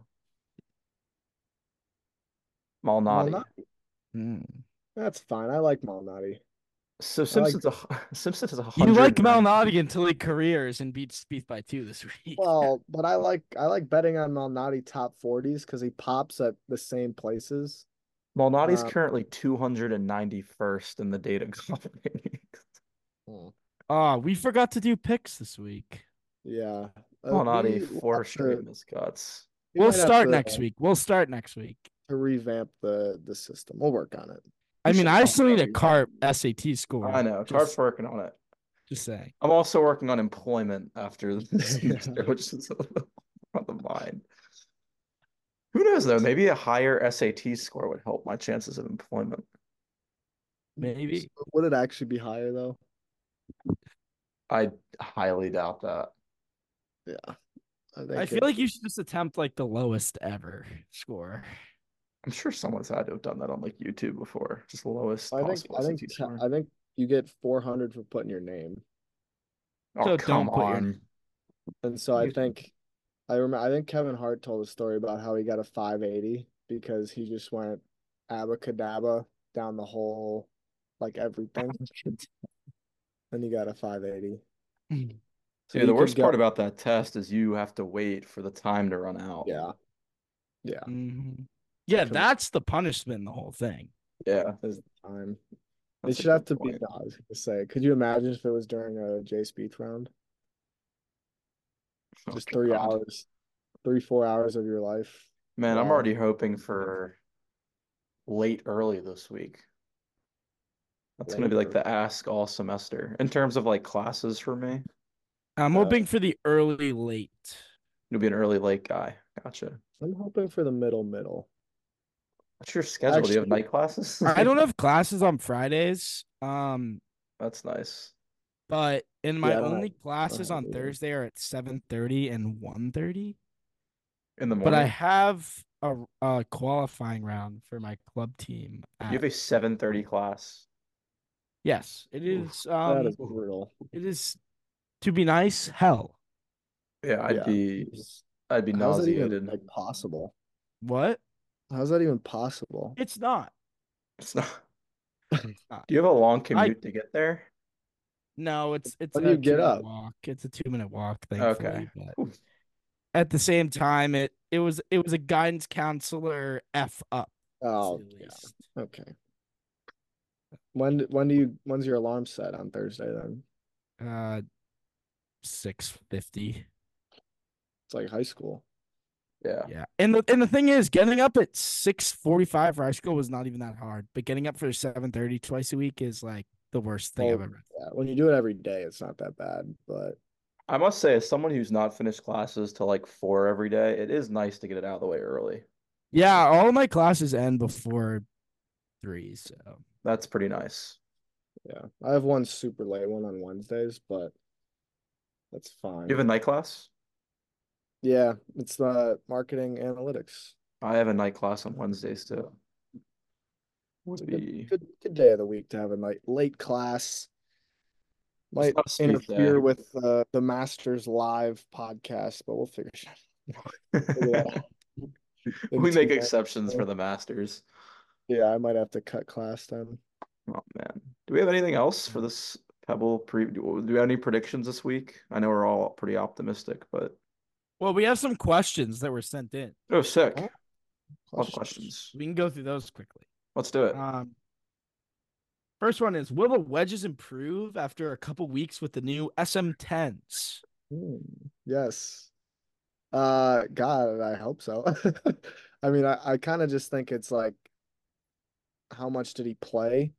Speaker 3: Malnati.
Speaker 4: Malnati.
Speaker 2: Hmm.
Speaker 4: That's fine. I like Malnati.
Speaker 3: So
Speaker 4: I like-
Speaker 3: Simpson's a Simpsons is a
Speaker 2: You
Speaker 3: hundred.
Speaker 2: like Malnati until he careers and beats Spieth by two this week.
Speaker 4: Well, but I like I like betting on Malnati top forties because he pops at the same places.
Speaker 3: Malnati's
Speaker 4: uh,
Speaker 3: currently two hundred ninety-first in the data golf ratings.
Speaker 2: Oh, we forgot to do picks this week.
Speaker 4: Yeah. Uh,
Speaker 3: Malnati
Speaker 4: we-
Speaker 3: four
Speaker 4: we'll
Speaker 3: straight
Speaker 4: have to-
Speaker 3: miscuts.
Speaker 4: we
Speaker 2: We'll
Speaker 4: might have
Speaker 2: start
Speaker 4: to-
Speaker 2: next week. We'll start next week.
Speaker 4: to revamp the the system. We'll work on it.
Speaker 2: I
Speaker 4: We
Speaker 2: mean,
Speaker 4: should
Speaker 2: I
Speaker 4: talk
Speaker 2: still need a
Speaker 4: about
Speaker 2: carp S A T score.
Speaker 3: I know.
Speaker 2: Just,
Speaker 3: Carp's working on it.
Speaker 2: just saying.
Speaker 3: I'm also working on employment after this semester, which is a little on the mind. Who knows though? Maybe a higher S A T score would help my chances of employment.
Speaker 2: Maybe.
Speaker 4: Would it actually be higher though?
Speaker 3: I highly doubt that.
Speaker 4: Yeah. I, think
Speaker 2: I feel
Speaker 4: it-
Speaker 2: like you should just attempt like the lowest ever score.
Speaker 3: I'm sure someone's had to have done that on like YouTube before. Just the lowest
Speaker 4: I think
Speaker 3: possible
Speaker 4: I think
Speaker 3: S A T
Speaker 4: te-
Speaker 3: score.
Speaker 4: I think you get four hundred for putting your name.
Speaker 3: Oh,
Speaker 2: So
Speaker 3: come
Speaker 2: don't put your-
Speaker 3: on.
Speaker 4: And so I
Speaker 3: You-
Speaker 4: think I remember I think Kevin Hart told a story about how he got a five eighty because he just went abacadabra down the whole like everything and he got a five eighty. So
Speaker 3: Yeah,
Speaker 4: you
Speaker 3: the
Speaker 4: could
Speaker 3: worst part
Speaker 4: go-
Speaker 3: about that test is you have to wait for the time to run out.
Speaker 4: yeah. Yeah.
Speaker 2: Mhm. Yeah,
Speaker 4: Come-
Speaker 2: that's the punishment in the whole thing.
Speaker 3: Yeah.
Speaker 4: Is the time.
Speaker 3: That's
Speaker 4: it
Speaker 3: a
Speaker 4: should have
Speaker 3: good
Speaker 4: to be
Speaker 3: point.
Speaker 4: no, I was gonna say, could you imagine if it was during a J Spieth round?
Speaker 3: Oh,
Speaker 4: Just three
Speaker 3: God.
Speaker 4: hours, three, four hours of your life.
Speaker 3: Man, I'm
Speaker 4: Wow.
Speaker 3: already hoping for late early this week. That's gonna be like
Speaker 4: Late
Speaker 3: the ask all semester in terms of like classes for me.
Speaker 2: I'm
Speaker 4: Uh,
Speaker 2: hoping for the early late.
Speaker 3: You'll be an early late guy. Gotcha.
Speaker 4: I'm hoping for the middle middle.
Speaker 3: What's your schedule? Do you have
Speaker 4: Actually-
Speaker 3: night classes?
Speaker 2: I don't have classes on Fridays. Um,
Speaker 3: That's nice.
Speaker 2: but in my
Speaker 4: Yeah, I don't
Speaker 2: only
Speaker 4: have-
Speaker 2: classes
Speaker 4: have
Speaker 2: on
Speaker 4: either.
Speaker 2: Thursday are at seven thirty and one thirty.
Speaker 3: In the
Speaker 2: But
Speaker 3: morning.
Speaker 2: I have a, a qualifying round for my club team.
Speaker 3: You
Speaker 2: at-
Speaker 3: have a seven thirty class.
Speaker 2: yes, it
Speaker 3: Oof,
Speaker 2: is.
Speaker 4: That
Speaker 2: Um,
Speaker 4: is brutal.
Speaker 2: it is to be nice. Hell,
Speaker 3: Yeah, I'd
Speaker 4: Yeah.
Speaker 3: be I'd be
Speaker 4: How's that
Speaker 3: nauseated.
Speaker 4: even like possible?
Speaker 2: what?
Speaker 4: How's that even possible?
Speaker 2: It's not.
Speaker 3: It's not.
Speaker 2: It's not.
Speaker 3: Do you have a long
Speaker 2: I-
Speaker 3: commute to get there?
Speaker 2: No, it's it's
Speaker 4: When do
Speaker 2: a
Speaker 4: you get
Speaker 2: two-minute
Speaker 4: up?
Speaker 2: walk. It's a two minute walk.
Speaker 3: Okay.
Speaker 2: Thankfully, but
Speaker 3: Ooh.
Speaker 2: at the same time, it it was it was a guidance counselor f up. to
Speaker 4: Oh,
Speaker 2: say the
Speaker 4: yeah.
Speaker 2: least.
Speaker 4: Okay. When when do you when's your alarm set on Thursday then?
Speaker 2: Uh, six fifty.
Speaker 4: It's like high school.
Speaker 3: Yeah.
Speaker 2: Yeah. And the and the thing is, getting up at six forty-five for high school was not even that hard. But getting up for seven thirty twice a week is like the worst thing
Speaker 4: Oh,
Speaker 2: I've ever done.
Speaker 4: yeah. When you do it every day, it's not that bad. But
Speaker 3: I must say, as someone who's not finished classes till like four every day, it is nice to get it out of the way early.
Speaker 2: Yeah, all of my classes end before three, so
Speaker 3: That's pretty nice.
Speaker 4: yeah, I have one super late one on Wednesdays, but that's fine.
Speaker 3: You have a night class?
Speaker 4: Yeah, it's the marketing analytics.
Speaker 3: I have a night class on Wednesdays too.
Speaker 4: It's
Speaker 3: Would
Speaker 4: a good,
Speaker 3: be
Speaker 4: good, good day of the week to have a night late class. Might
Speaker 3: not a Spieth
Speaker 4: interfere
Speaker 3: day.
Speaker 4: with uh, the Masters Live podcast, but we'll figure it out. Figure that out. In
Speaker 3: We
Speaker 4: two
Speaker 3: make
Speaker 4: minutes.
Speaker 3: exceptions for the Masters.
Speaker 4: Yeah, I might have to cut class then.
Speaker 3: Oh man. Do we have anything else for this Pebble pre? Do we have any predictions this week? I know we're all pretty optimistic, but
Speaker 2: well, we have some questions that were sent in.
Speaker 3: oh, sick.
Speaker 4: Oh,
Speaker 3: Love
Speaker 4: questions.
Speaker 3: questions.
Speaker 2: We can go through those quickly.
Speaker 3: Let's do it.
Speaker 2: Um, first one is: will the wedges improve after a couple weeks with the new S M tens?
Speaker 4: Hmm, yes. Uh, God, I hope so. I mean, I, I kind of just think it's like, how much did he play?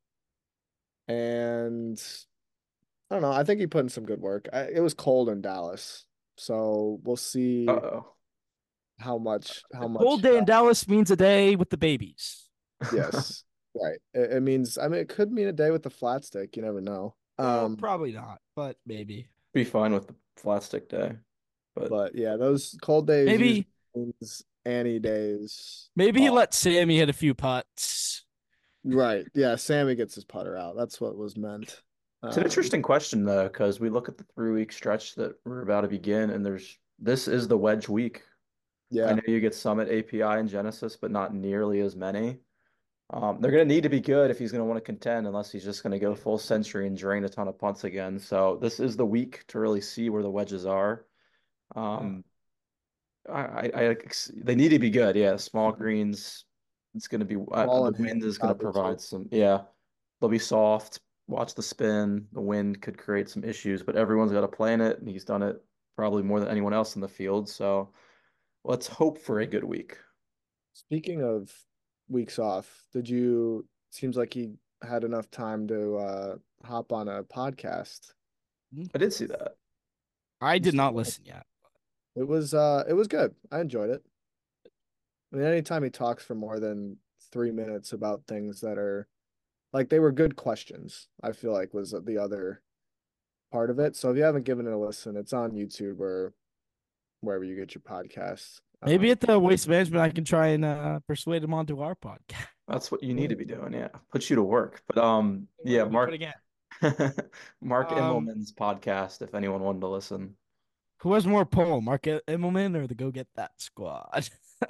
Speaker 4: And I don't know. I think he put in some good work. I, it was cold in Dallas, so we'll see
Speaker 3: Uh-oh.
Speaker 4: how much. How much?
Speaker 2: Cold day in Dallas means a day with the babies.
Speaker 4: Yes, right. It, it means. I mean, it could mean a day with the flat stick. You never know.
Speaker 2: Well,
Speaker 4: Um,
Speaker 2: probably not, but maybe.
Speaker 3: Be fine with the flat stick day, but
Speaker 4: but yeah, those cold days
Speaker 2: Maybe
Speaker 4: usually means Annie days.
Speaker 2: maybe he
Speaker 4: off.
Speaker 2: let Sammy hit a few putts.
Speaker 4: Right. Yeah, Sammy gets his putter out. That's what was meant.
Speaker 3: it's an
Speaker 4: Um,
Speaker 3: interesting question though, because we look at the three week stretch that we're about to begin, and there's this is the wedge week. I
Speaker 4: yeah.
Speaker 3: know you get Summit, A P I, and Genesis, but not nearly as many. Um, they're going to need to be good if he's going to want to contend, unless he's just going to go full century and drain a ton of punts again. So this is the week to really see where the wedges are. Um, I, I, I they need to be good. Yeah, small greens. It's going to be uh,
Speaker 4: Ball
Speaker 3: the
Speaker 4: and
Speaker 3: wind
Speaker 4: hand
Speaker 3: is going to
Speaker 4: probably, too.
Speaker 3: provide some. Yeah, they'll be soft. Watch the spin. The wind could create some issues, but everyone's got to plan it, and he's done it probably more than anyone else in the field. So let's hope for a good week.
Speaker 4: Speaking of weeks off, did you seems like he had enough time to uh hop on a podcast.
Speaker 3: I did see that.
Speaker 2: I did not listen yet.
Speaker 4: It was uh it was good. I enjoyed it. I mean, anytime he talks for more than three minutes about things that are like they were good questions, I feel like was the other part of it. So if you haven't given it a listen, it's on YouTube or wherever you get your podcasts.
Speaker 2: Maybe
Speaker 4: Um,
Speaker 2: at the Waste Management, I can try and uh, persuade him onto our podcast.
Speaker 3: That's what you need to be doing. Yeah, put you to work. But um, yeah, Mark
Speaker 2: again.
Speaker 3: Mark
Speaker 2: Um,
Speaker 3: Immelman's podcast. If anyone wanted to listen,
Speaker 2: Who has more pull, Mark Immelman or the Go Get That Squad?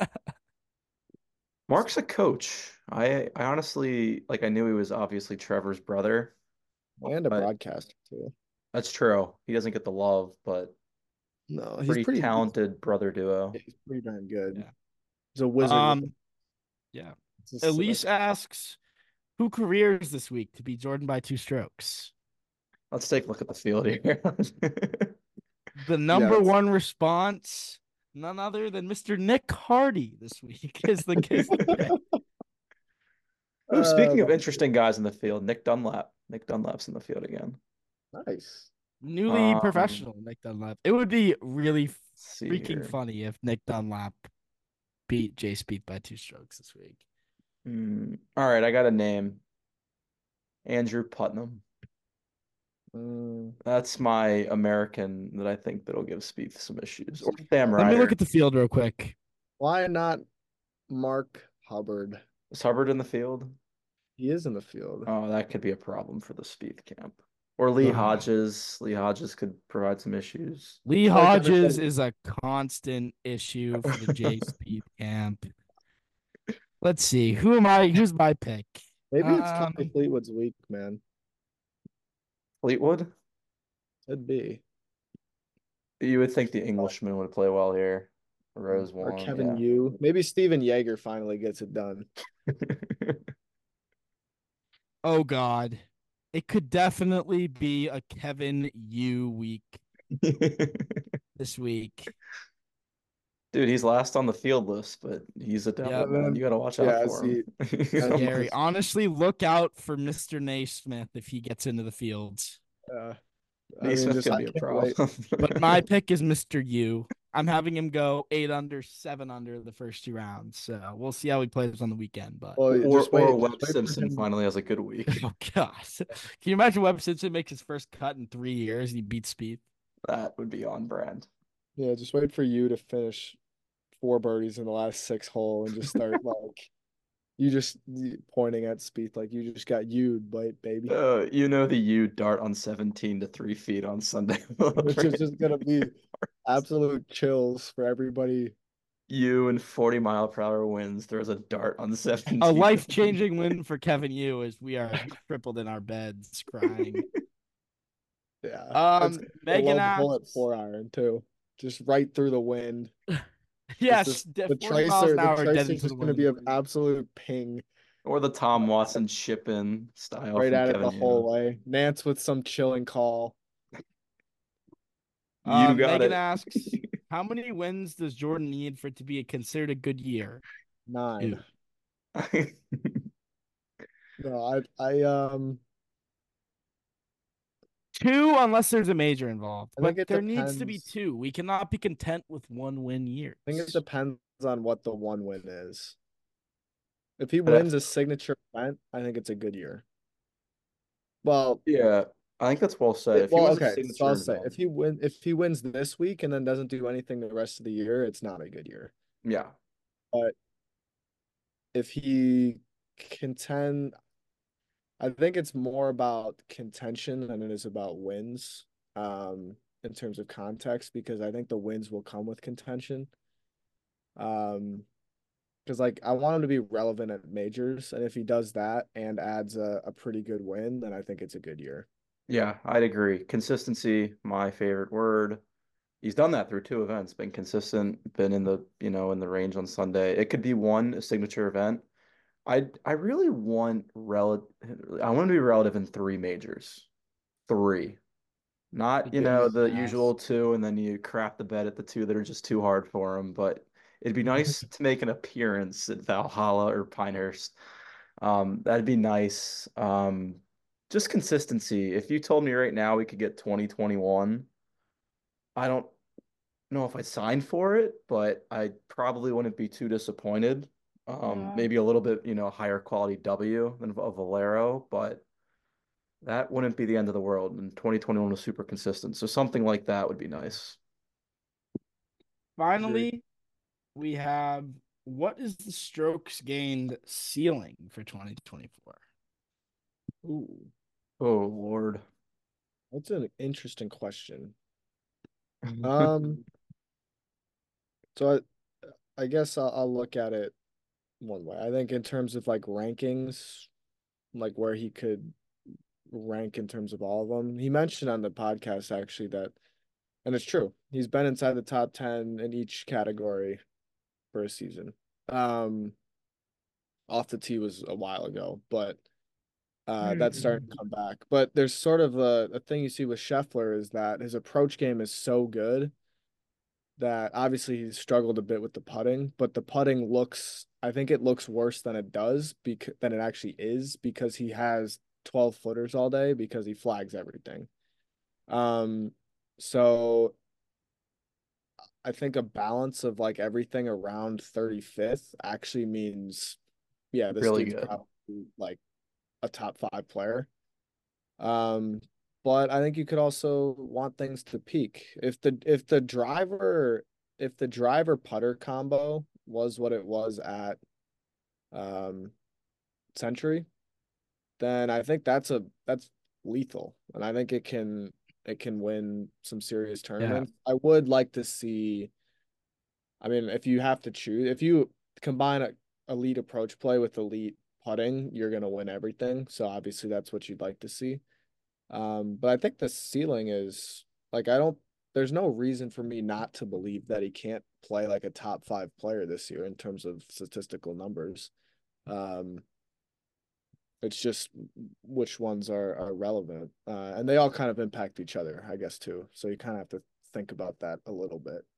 Speaker 3: Mark's a coach. I I honestly like. I knew he was obviously Trevor's brother.
Speaker 4: and a
Speaker 3: But
Speaker 4: broadcaster too.
Speaker 3: that's true. He doesn't get the love, but
Speaker 4: No, he's
Speaker 3: pretty
Speaker 4: pretty
Speaker 3: talented brother duo.
Speaker 4: He's pretty darn good.
Speaker 2: Yeah.
Speaker 4: He's a wizard. with
Speaker 2: Um,
Speaker 4: it.
Speaker 2: yeah.
Speaker 4: It's just-
Speaker 2: Elise asks, who careers this week to beat Jordan by two strokes?
Speaker 3: Let's take a look at the field here.
Speaker 2: The number
Speaker 4: that's-
Speaker 2: one response, none other than Mister Nick Hardy this week is the is the pick.
Speaker 3: Oh, speaking
Speaker 4: Uh,
Speaker 3: of interesting guys in the field, Nick Dunlap. Nick Dunlap's in the field again.
Speaker 4: Nice.
Speaker 2: Newly
Speaker 3: Um,
Speaker 2: professional Nick Dunlap. It would be really
Speaker 3: Let's see
Speaker 2: freaking
Speaker 3: here.
Speaker 2: funny if Nick Dunlap beat Jay Speed by two strokes this week.
Speaker 3: Hmm. All right, I got a name. Andrew Putnam.
Speaker 4: Mm,
Speaker 3: That's my American that I think that'll give Spieth some issues. Or Sam
Speaker 2: Let me
Speaker 3: Ryder.
Speaker 2: look at the field real quick.
Speaker 4: why not Mark Hubbard?
Speaker 3: Is Hubbard in the field?
Speaker 4: He is in the field.
Speaker 3: Oh, that could be a problem for the Spieth camp. Or Lee
Speaker 2: Uh,
Speaker 3: Hodges. Lee Hodges could provide some issues.
Speaker 2: Lee
Speaker 4: Like
Speaker 2: Hodges
Speaker 4: everybody-
Speaker 2: is a constant issue for the Jay Speed camp. Let's see. Who am I? Who's my pick?
Speaker 4: Maybe it's Tommy
Speaker 2: Um,
Speaker 4: Fleetwood's week, man.
Speaker 3: Fleetwood?
Speaker 4: Could be.
Speaker 3: You would think the Englishman would play well here. Rose
Speaker 4: Or
Speaker 3: won.
Speaker 4: Kevin
Speaker 3: yeah.
Speaker 4: Yu. Maybe Steven Yeager finally gets it done.
Speaker 2: Oh God, it could definitely be a Kevin Yu week this week.
Speaker 3: Dude, he's last on the field list, but he's a devil,
Speaker 2: Yep.
Speaker 3: man. You got to watch out
Speaker 4: Yeah,
Speaker 3: for
Speaker 4: see,
Speaker 3: him.
Speaker 4: and
Speaker 2: Scary. Honestly, look out for Mister Naismith if he gets into the fields.
Speaker 4: uh, I mean,
Speaker 3: Naismith
Speaker 4: just
Speaker 3: could
Speaker 4: I
Speaker 3: be a
Speaker 4: can't wait.
Speaker 3: problem.
Speaker 2: But my pick is Mister U. I'm having him go eight under, seven under the first two rounds. So we'll see how he plays on the weekend. But
Speaker 4: Well,
Speaker 3: Or
Speaker 4: just wait,
Speaker 3: or
Speaker 4: just
Speaker 3: Webb
Speaker 4: wait for
Speaker 3: Simpson
Speaker 4: him.
Speaker 3: finally has a good week.
Speaker 2: oh god, can you imagine Webb Simpson makes his first cut in three years and he beats Speed?
Speaker 3: That would be on brand.
Speaker 4: Yeah, just wait for you to finish four birdies in the last six hole and just start like you just pointing at Speed like you just got you'd, but baby,
Speaker 3: Uh, you know the U dart on seventeen to three feet on Sunday.
Speaker 4: which is just gonna be absolute chills for everybody.
Speaker 3: You and forty mile per hour winds. There's a dart on seventeen.
Speaker 2: A life changing win for Kevin Yu as we are crippled in our beds crying.
Speaker 4: Yeah,
Speaker 2: Um,
Speaker 4: it's a
Speaker 2: Megan
Speaker 4: low bullet
Speaker 2: asks,
Speaker 4: four iron too, just right through the wind.
Speaker 2: yes,
Speaker 4: Just
Speaker 2: de-
Speaker 4: the
Speaker 2: forty miles
Speaker 4: tracer,
Speaker 2: an
Speaker 4: the
Speaker 2: hour dead
Speaker 4: tracer's
Speaker 2: into the
Speaker 4: just gonna be
Speaker 2: wind.
Speaker 4: an absolute ping
Speaker 3: Or the Tom Watson chip in style
Speaker 4: right
Speaker 3: from
Speaker 4: at it
Speaker 3: Kevin
Speaker 4: the whole
Speaker 3: Yu.
Speaker 4: way. Nance with some chilling call.
Speaker 3: You
Speaker 2: Uh,
Speaker 3: got
Speaker 2: Megan
Speaker 3: it.
Speaker 2: asks, how many wins does Jordan need for it to be a considered a good year?
Speaker 4: Nine.
Speaker 2: Two.
Speaker 4: No, I I um
Speaker 2: Two, unless there's a major involved.
Speaker 4: I
Speaker 2: But
Speaker 4: think it
Speaker 2: there needs to be
Speaker 4: depends.
Speaker 2: two. We cannot be content with one win years.
Speaker 4: I think it depends on what the one win is. If he
Speaker 3: But, uh,
Speaker 4: wins a signature event, I think it's a good year. Well,
Speaker 3: yeah, I think that's well said.
Speaker 4: it,
Speaker 3: If he
Speaker 4: well,
Speaker 3: wins a
Speaker 4: okay. So
Speaker 3: signature
Speaker 4: I'll say
Speaker 3: event,
Speaker 4: if he win if he wins this week and then doesn't do anything the rest of the year, it's not a good year.
Speaker 3: yeah,
Speaker 4: But if he contend, I think it's more about contention than it is about wins, um, in terms of context, because I think the wins will come with contention. Um, because like I want him to be relevant at majors, and if he does that and adds a, a pretty good win, then I think it's a good year.
Speaker 3: yeah, I'd agree. Consistency, my favorite word. He's done that through two events, been consistent, been in the, you know, in the range on Sunday. It could be one signature event. I I really want relative I want him to be relative in three majors. Three. Not, you know, the
Speaker 2: Yes.
Speaker 3: usual two, and then you crap the bed at the two that are just too hard for him. But it'd be nice to make an appearance at Valhalla or Pinehurst. Um, that'd be nice. Um, just consistency. If you told me right now we could get twenty twenty-one, I don't know if I'd sign for it, but I probably wouldn't be too disappointed. Um,
Speaker 2: Yeah.
Speaker 3: maybe a little bit, you know, higher quality W than a Valero, but that wouldn't be the end of the world. And twenty twenty-one was super consistent. So something like that would be nice.
Speaker 4: Agreed.
Speaker 2: Finally, we have what is the strokes gained ceiling for twenty twenty-four?
Speaker 4: Ooh,
Speaker 3: Oh, Lord.
Speaker 4: that's an interesting question. Um, so I, I guess I'll, I'll look at it one way. I think in terms of like rankings, like where he could rank in terms of all of them. He mentioned on the podcast actually that, and it's true, he's been inside the top ten in each category for a season. Um, off the tee was a while ago, but uh, that's starting to come back. But there's sort of a, a thing you see with Scheffler is that his approach game is so good that obviously he's struggled a bit with the putting, but the putting looks, I think it looks worse than it does because than it actually is because he has twelve footers all day because he flags everything. Um, so I think a balance of like everything around thirty-fifth actually means, yeah, this
Speaker 3: Really
Speaker 4: dude's
Speaker 3: good.
Speaker 4: probably like a top five player. Um, but I think you could also want things to peak. If the if the driver if the driver putter combo was what it was at um Century, then I think that's a that's lethal. And I think it can it can win some serious
Speaker 2: Yeah.
Speaker 4: tournaments. I would like to see, I mean, if you have to choose, if you combine a elite approach play with elite putting, you're gonna win everything. So obviously that's what you'd like to see. Um, but I think the ceiling is like I don't there's no reason for me not to believe that he can't play like a top five player this year in terms of statistical numbers. Um, it's just which ones are are relevant. Uh, and they all kind of impact each other, I guess, too. So you kind of have to think about that a little bit.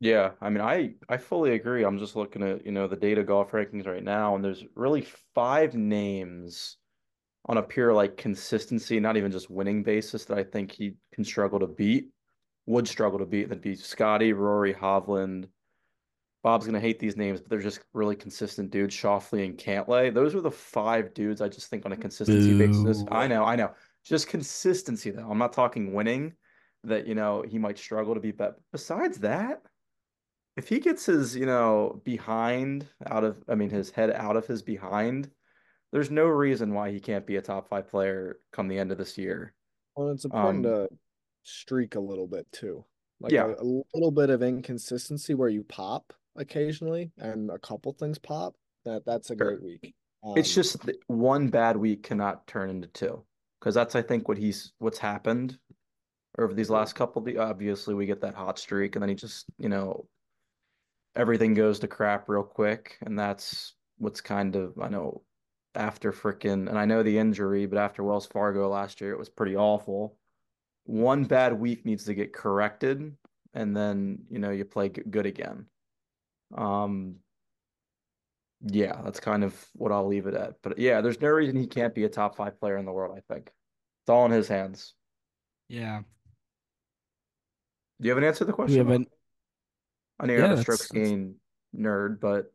Speaker 3: Yeah, I mean, I I fully agree. I'm just looking at, you know, the data golf rankings right now, and there's really five names on a pure like consistency, not even just winning basis that I think he can struggle to beat, would struggle to beat. That'd be Scotty, Rory, Hovland. Bob's gonna hate these names, but they're just really consistent dudes. Schauffele and Cantlay. Those are the five dudes I just think on a consistency basis.
Speaker 2: Boo.
Speaker 3: I know, I know. Just consistency though. I'm not talking winning, that, you know, he might struggle to be bet. Besides that, if he gets his, you know, behind out of, I mean, his head out of his behind, there's no reason why he can't be a top five player come the end of this year.
Speaker 4: Well, it's important
Speaker 3: Um,
Speaker 4: to streak a little bit too. Like
Speaker 3: yeah,
Speaker 4: a, a little bit of inconsistency where you pop occasionally and a couple things pop. That that's a
Speaker 3: sure.
Speaker 4: great week.
Speaker 3: It's
Speaker 4: Um,
Speaker 3: just that one bad week cannot turn into two, because that's, I think, what he's what's happened over these
Speaker 4: Agreed.
Speaker 3: last couple of, obviously we get that hot streak and then he just, you know, everything goes to crap real quick. And that's what's kind of, I know, after frickin', and I know the injury, but after Wells Fargo last year, it was pretty awful. One bad week needs to get corrected, and then, you know, you play good again. Um, yeah, that's kind of what I'll leave it at. But yeah, there's no reason he can't be a top five player in the world, I think. It's all in his hands.
Speaker 2: Yeah.
Speaker 3: Do you have an answer to the
Speaker 2: Do we
Speaker 3: question?
Speaker 2: have an
Speaker 3: I know you're not
Speaker 2: yeah,
Speaker 3: a
Speaker 2: that's
Speaker 3: strokes
Speaker 2: that's
Speaker 3: gain nerd, but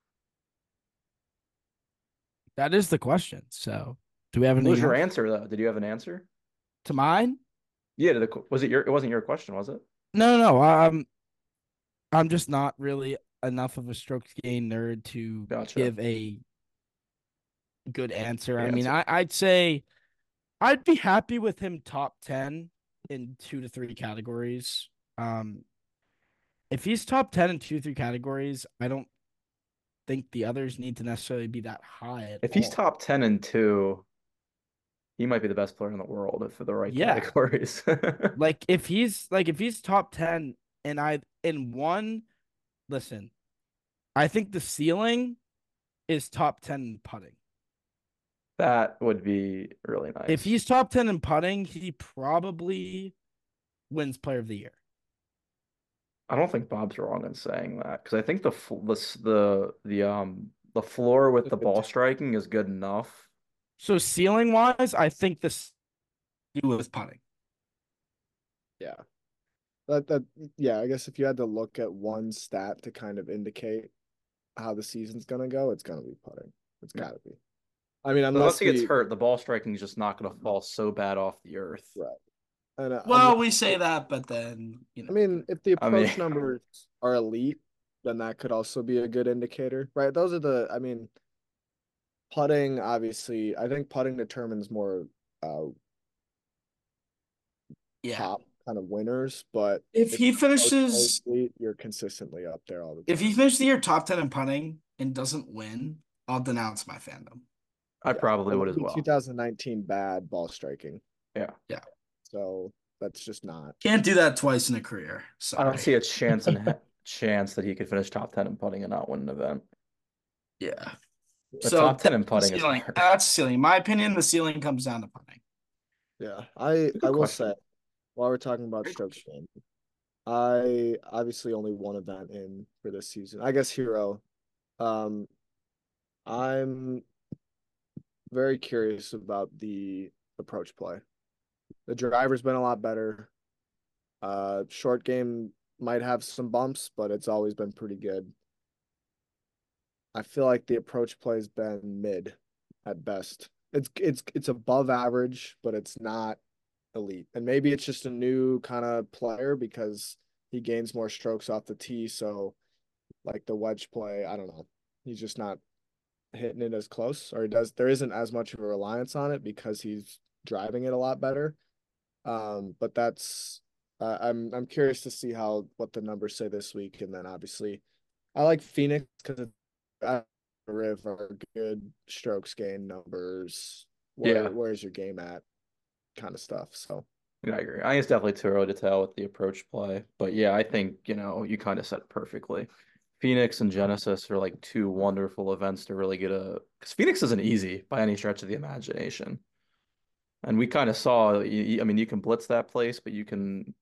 Speaker 2: that is the question. So do we have
Speaker 3: what was
Speaker 2: anything
Speaker 3: your
Speaker 2: else?
Speaker 3: answer though? Did you have an answer?
Speaker 2: To mine?
Speaker 3: Yeah, to the, was it your, it wasn't your question, was it?
Speaker 2: No, no, no. Um I'm just not really enough of a strokes gain nerd to
Speaker 3: Gotcha.
Speaker 2: give a good answer.
Speaker 3: Good
Speaker 2: I mean,
Speaker 3: answer.
Speaker 2: I, I'd say I'd be happy with him top ten in two to three categories. Um, if he's top ten in two to three categories, I don't think the others need to necessarily be that high at
Speaker 3: If he's
Speaker 2: all.
Speaker 3: top ten and two, he might be the best player in the world if for the right
Speaker 2: Yeah.
Speaker 3: categories.
Speaker 2: Like if he's like if he's top ten and I in one, listen, I think the ceiling is top ten in putting.
Speaker 3: That would be really
Speaker 2: If
Speaker 3: nice.
Speaker 2: he's top ten in putting, he probably wins player of the year.
Speaker 3: I don't think Bob's wrong in saying that, because I think the fl- the s- the the um the floor with
Speaker 4: a
Speaker 3: the
Speaker 4: good
Speaker 3: ball
Speaker 4: take.
Speaker 3: striking is good enough.
Speaker 2: So ceiling wise, I think this with putting.
Speaker 4: Yeah. That that yeah, I guess if you had to look at one stat to kind of indicate how the season's gonna go, it's gonna be putting. It's
Speaker 3: Yeah.
Speaker 4: gotta be. I mean,
Speaker 3: Unless
Speaker 4: unless
Speaker 3: he gets
Speaker 4: we
Speaker 3: hurt, the ball striking is just not going to fall so bad off the earth.
Speaker 4: right. And uh,
Speaker 2: Well,
Speaker 4: unless
Speaker 2: we say that, but then you
Speaker 4: I
Speaker 2: know,
Speaker 4: mean, if the
Speaker 3: I mean,
Speaker 4: approach numbers are elite, then that could also be a good indicator, right? Those are the I mean, putting obviously, I think putting determines more uh
Speaker 2: yeah.
Speaker 4: top kind of winners, but
Speaker 2: If
Speaker 4: if
Speaker 2: he
Speaker 4: the approach plays
Speaker 2: finishes,
Speaker 4: elite, you're consistently up there all the
Speaker 2: if he
Speaker 4: time.
Speaker 2: finishes the year top ten in punting and doesn't win, I'll denounce my fandom.
Speaker 3: I
Speaker 4: Yeah.
Speaker 3: probably
Speaker 4: And
Speaker 3: would as
Speaker 4: maybe
Speaker 3: well.
Speaker 4: twenty nineteen bad ball striking.
Speaker 3: Yeah.
Speaker 2: Yeah,
Speaker 4: So that's just not.
Speaker 2: can't do that twice in a career.
Speaker 3: I don't
Speaker 2: Sorry.
Speaker 3: see a chance and chance that he could finish top ten in putting and not win an event.
Speaker 2: Yeah.
Speaker 3: But
Speaker 2: So
Speaker 3: top ten in
Speaker 2: that's the
Speaker 3: putting is
Speaker 2: ceiling.
Speaker 3: hard.
Speaker 2: That's the ceiling. In my opinion, the ceiling comes down to punting.
Speaker 4: Yeah. I I
Speaker 3: Good
Speaker 4: will
Speaker 3: question.
Speaker 4: say while we're talking about strokes gained, I obviously only one event in for this season. I guess Hero. Um, I'm very curious about the approach play. The driver's been a lot better. Uh, short game might have some bumps, but it's always been pretty good. I feel like the approach play's been mid at best. It's it's it's above average, but it's not elite. And maybe it's just a new kind of player because he gains more strokes off the tee. So like the wedge play, I don't know. He's just not hitting it as close, or he does. There isn't as much of a reliance on it because he's driving it a lot better. Um, but that's uh, I'm I'm curious to see how what the numbers say this week, and then obviously I like Phoenix because Riv are good strokes gain numbers. Where
Speaker 3: Yeah,
Speaker 4: where's your game at? Kind of stuff. So
Speaker 3: yeah, I agree. I think it's definitely too early to tell with the approach play. But yeah, I think, you know, you kind of said it perfectly. Phoenix and Genesis are like two wonderful events to really get a, because Phoenix isn't easy by any stretch of the imagination. And we kind of saw, I mean, you can blitz that place, but you can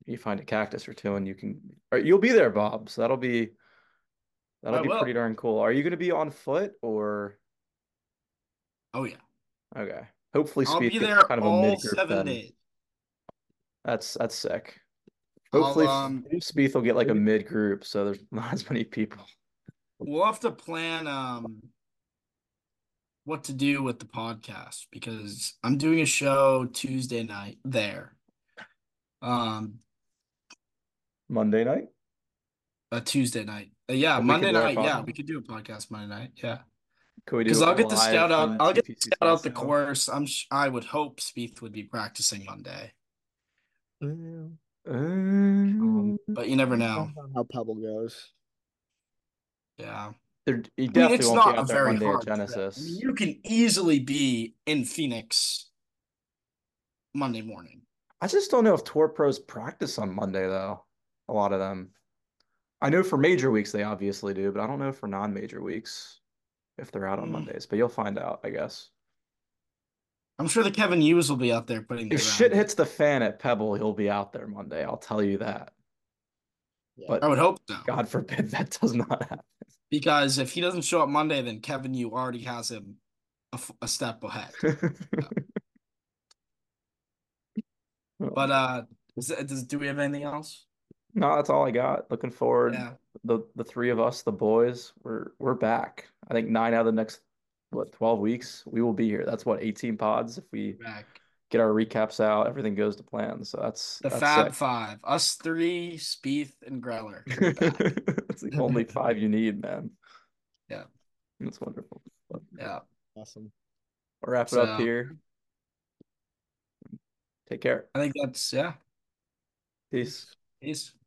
Speaker 3: you find a cactus or two, and you can. Or you'll be there, Bob. So that'll be that'll
Speaker 5: I
Speaker 3: be pretty
Speaker 5: will.
Speaker 3: darn cool. Are you going to be on foot or
Speaker 5: Oh yeah.
Speaker 3: okay? Hopefully,
Speaker 5: I'll
Speaker 3: Spieth
Speaker 5: be
Speaker 3: gets
Speaker 5: there
Speaker 3: kind of a
Speaker 5: all
Speaker 3: mid group
Speaker 5: seven
Speaker 3: then.
Speaker 5: days.
Speaker 3: That's that's sick.
Speaker 5: I'll
Speaker 3: Hopefully,
Speaker 5: um
Speaker 3: Spieth will get like a
Speaker 4: maybe-
Speaker 3: mid group, so there's not as many people.
Speaker 5: we'll have to plan um what to do with the podcast because I'm doing a show Tuesday night there. Um
Speaker 3: Monday night.
Speaker 5: a Tuesday night. Uh, yeah,
Speaker 3: And we
Speaker 5: Monday
Speaker 3: could do our
Speaker 5: night. Yeah,
Speaker 3: podcast.
Speaker 5: we could do a podcast Monday night. Yeah.
Speaker 3: Could we do
Speaker 5: Because
Speaker 3: it
Speaker 5: I'll get to
Speaker 3: live
Speaker 5: scout out.
Speaker 3: on
Speaker 5: I'll get to
Speaker 3: T P C
Speaker 5: scout out the
Speaker 3: Smash now?
Speaker 5: course. I'm. sh- I would hope Spieth would be practicing Monday,
Speaker 3: Um,
Speaker 5: um, but you never know.
Speaker 4: How Pebble goes.
Speaker 5: Yeah,
Speaker 3: there, he
Speaker 5: I mean
Speaker 3: definitely
Speaker 5: it's
Speaker 3: won't be
Speaker 5: not a
Speaker 3: out there
Speaker 5: very
Speaker 3: Monday at
Speaker 5: hard trip. I
Speaker 3: Genesis.
Speaker 5: mean, you can easily be in Phoenix Monday morning.
Speaker 3: I just don't know if tour pros practice on Monday though. A lot of them. I know for major weeks they obviously do, but I don't know for non-major weeks if they're out on
Speaker 5: Mm.
Speaker 3: Mondays. But you'll find out, I guess.
Speaker 5: I'm sure the Kevin Hughes will be out there putting.
Speaker 3: If
Speaker 5: the
Speaker 3: shit
Speaker 5: ground.
Speaker 3: hits the fan at Pebble, he'll be out there Monday. I'll tell you that.
Speaker 4: Yeah.
Speaker 3: But
Speaker 5: I would hope so.
Speaker 3: God forbid that does not happen.
Speaker 5: Because if he doesn't show up Monday, then Kevin Hughes already has him a, f- a step ahead. But uh, is it, does do we have anything else?
Speaker 3: No, that's all I got. Looking forward.
Speaker 5: Yeah.
Speaker 3: The the three of us, the boys, we're we're back. I think nine out of the next what twelve weeks we will be here. That's what eighteen pods if we
Speaker 5: Back.
Speaker 3: get our recaps out, everything goes to plan. So that's
Speaker 5: The
Speaker 3: that's
Speaker 5: Fab
Speaker 3: sick.
Speaker 5: Five, us three, Spieth, and Greller. We're back.
Speaker 3: That's the only five you need, man.
Speaker 5: Yeah.
Speaker 3: That's wonderful. But
Speaker 5: Yeah.
Speaker 4: Awesome.
Speaker 3: I'll wrap it
Speaker 5: So-
Speaker 3: up here. Take care.
Speaker 5: I think that's yeah.
Speaker 3: Peace.
Speaker 5: Peace.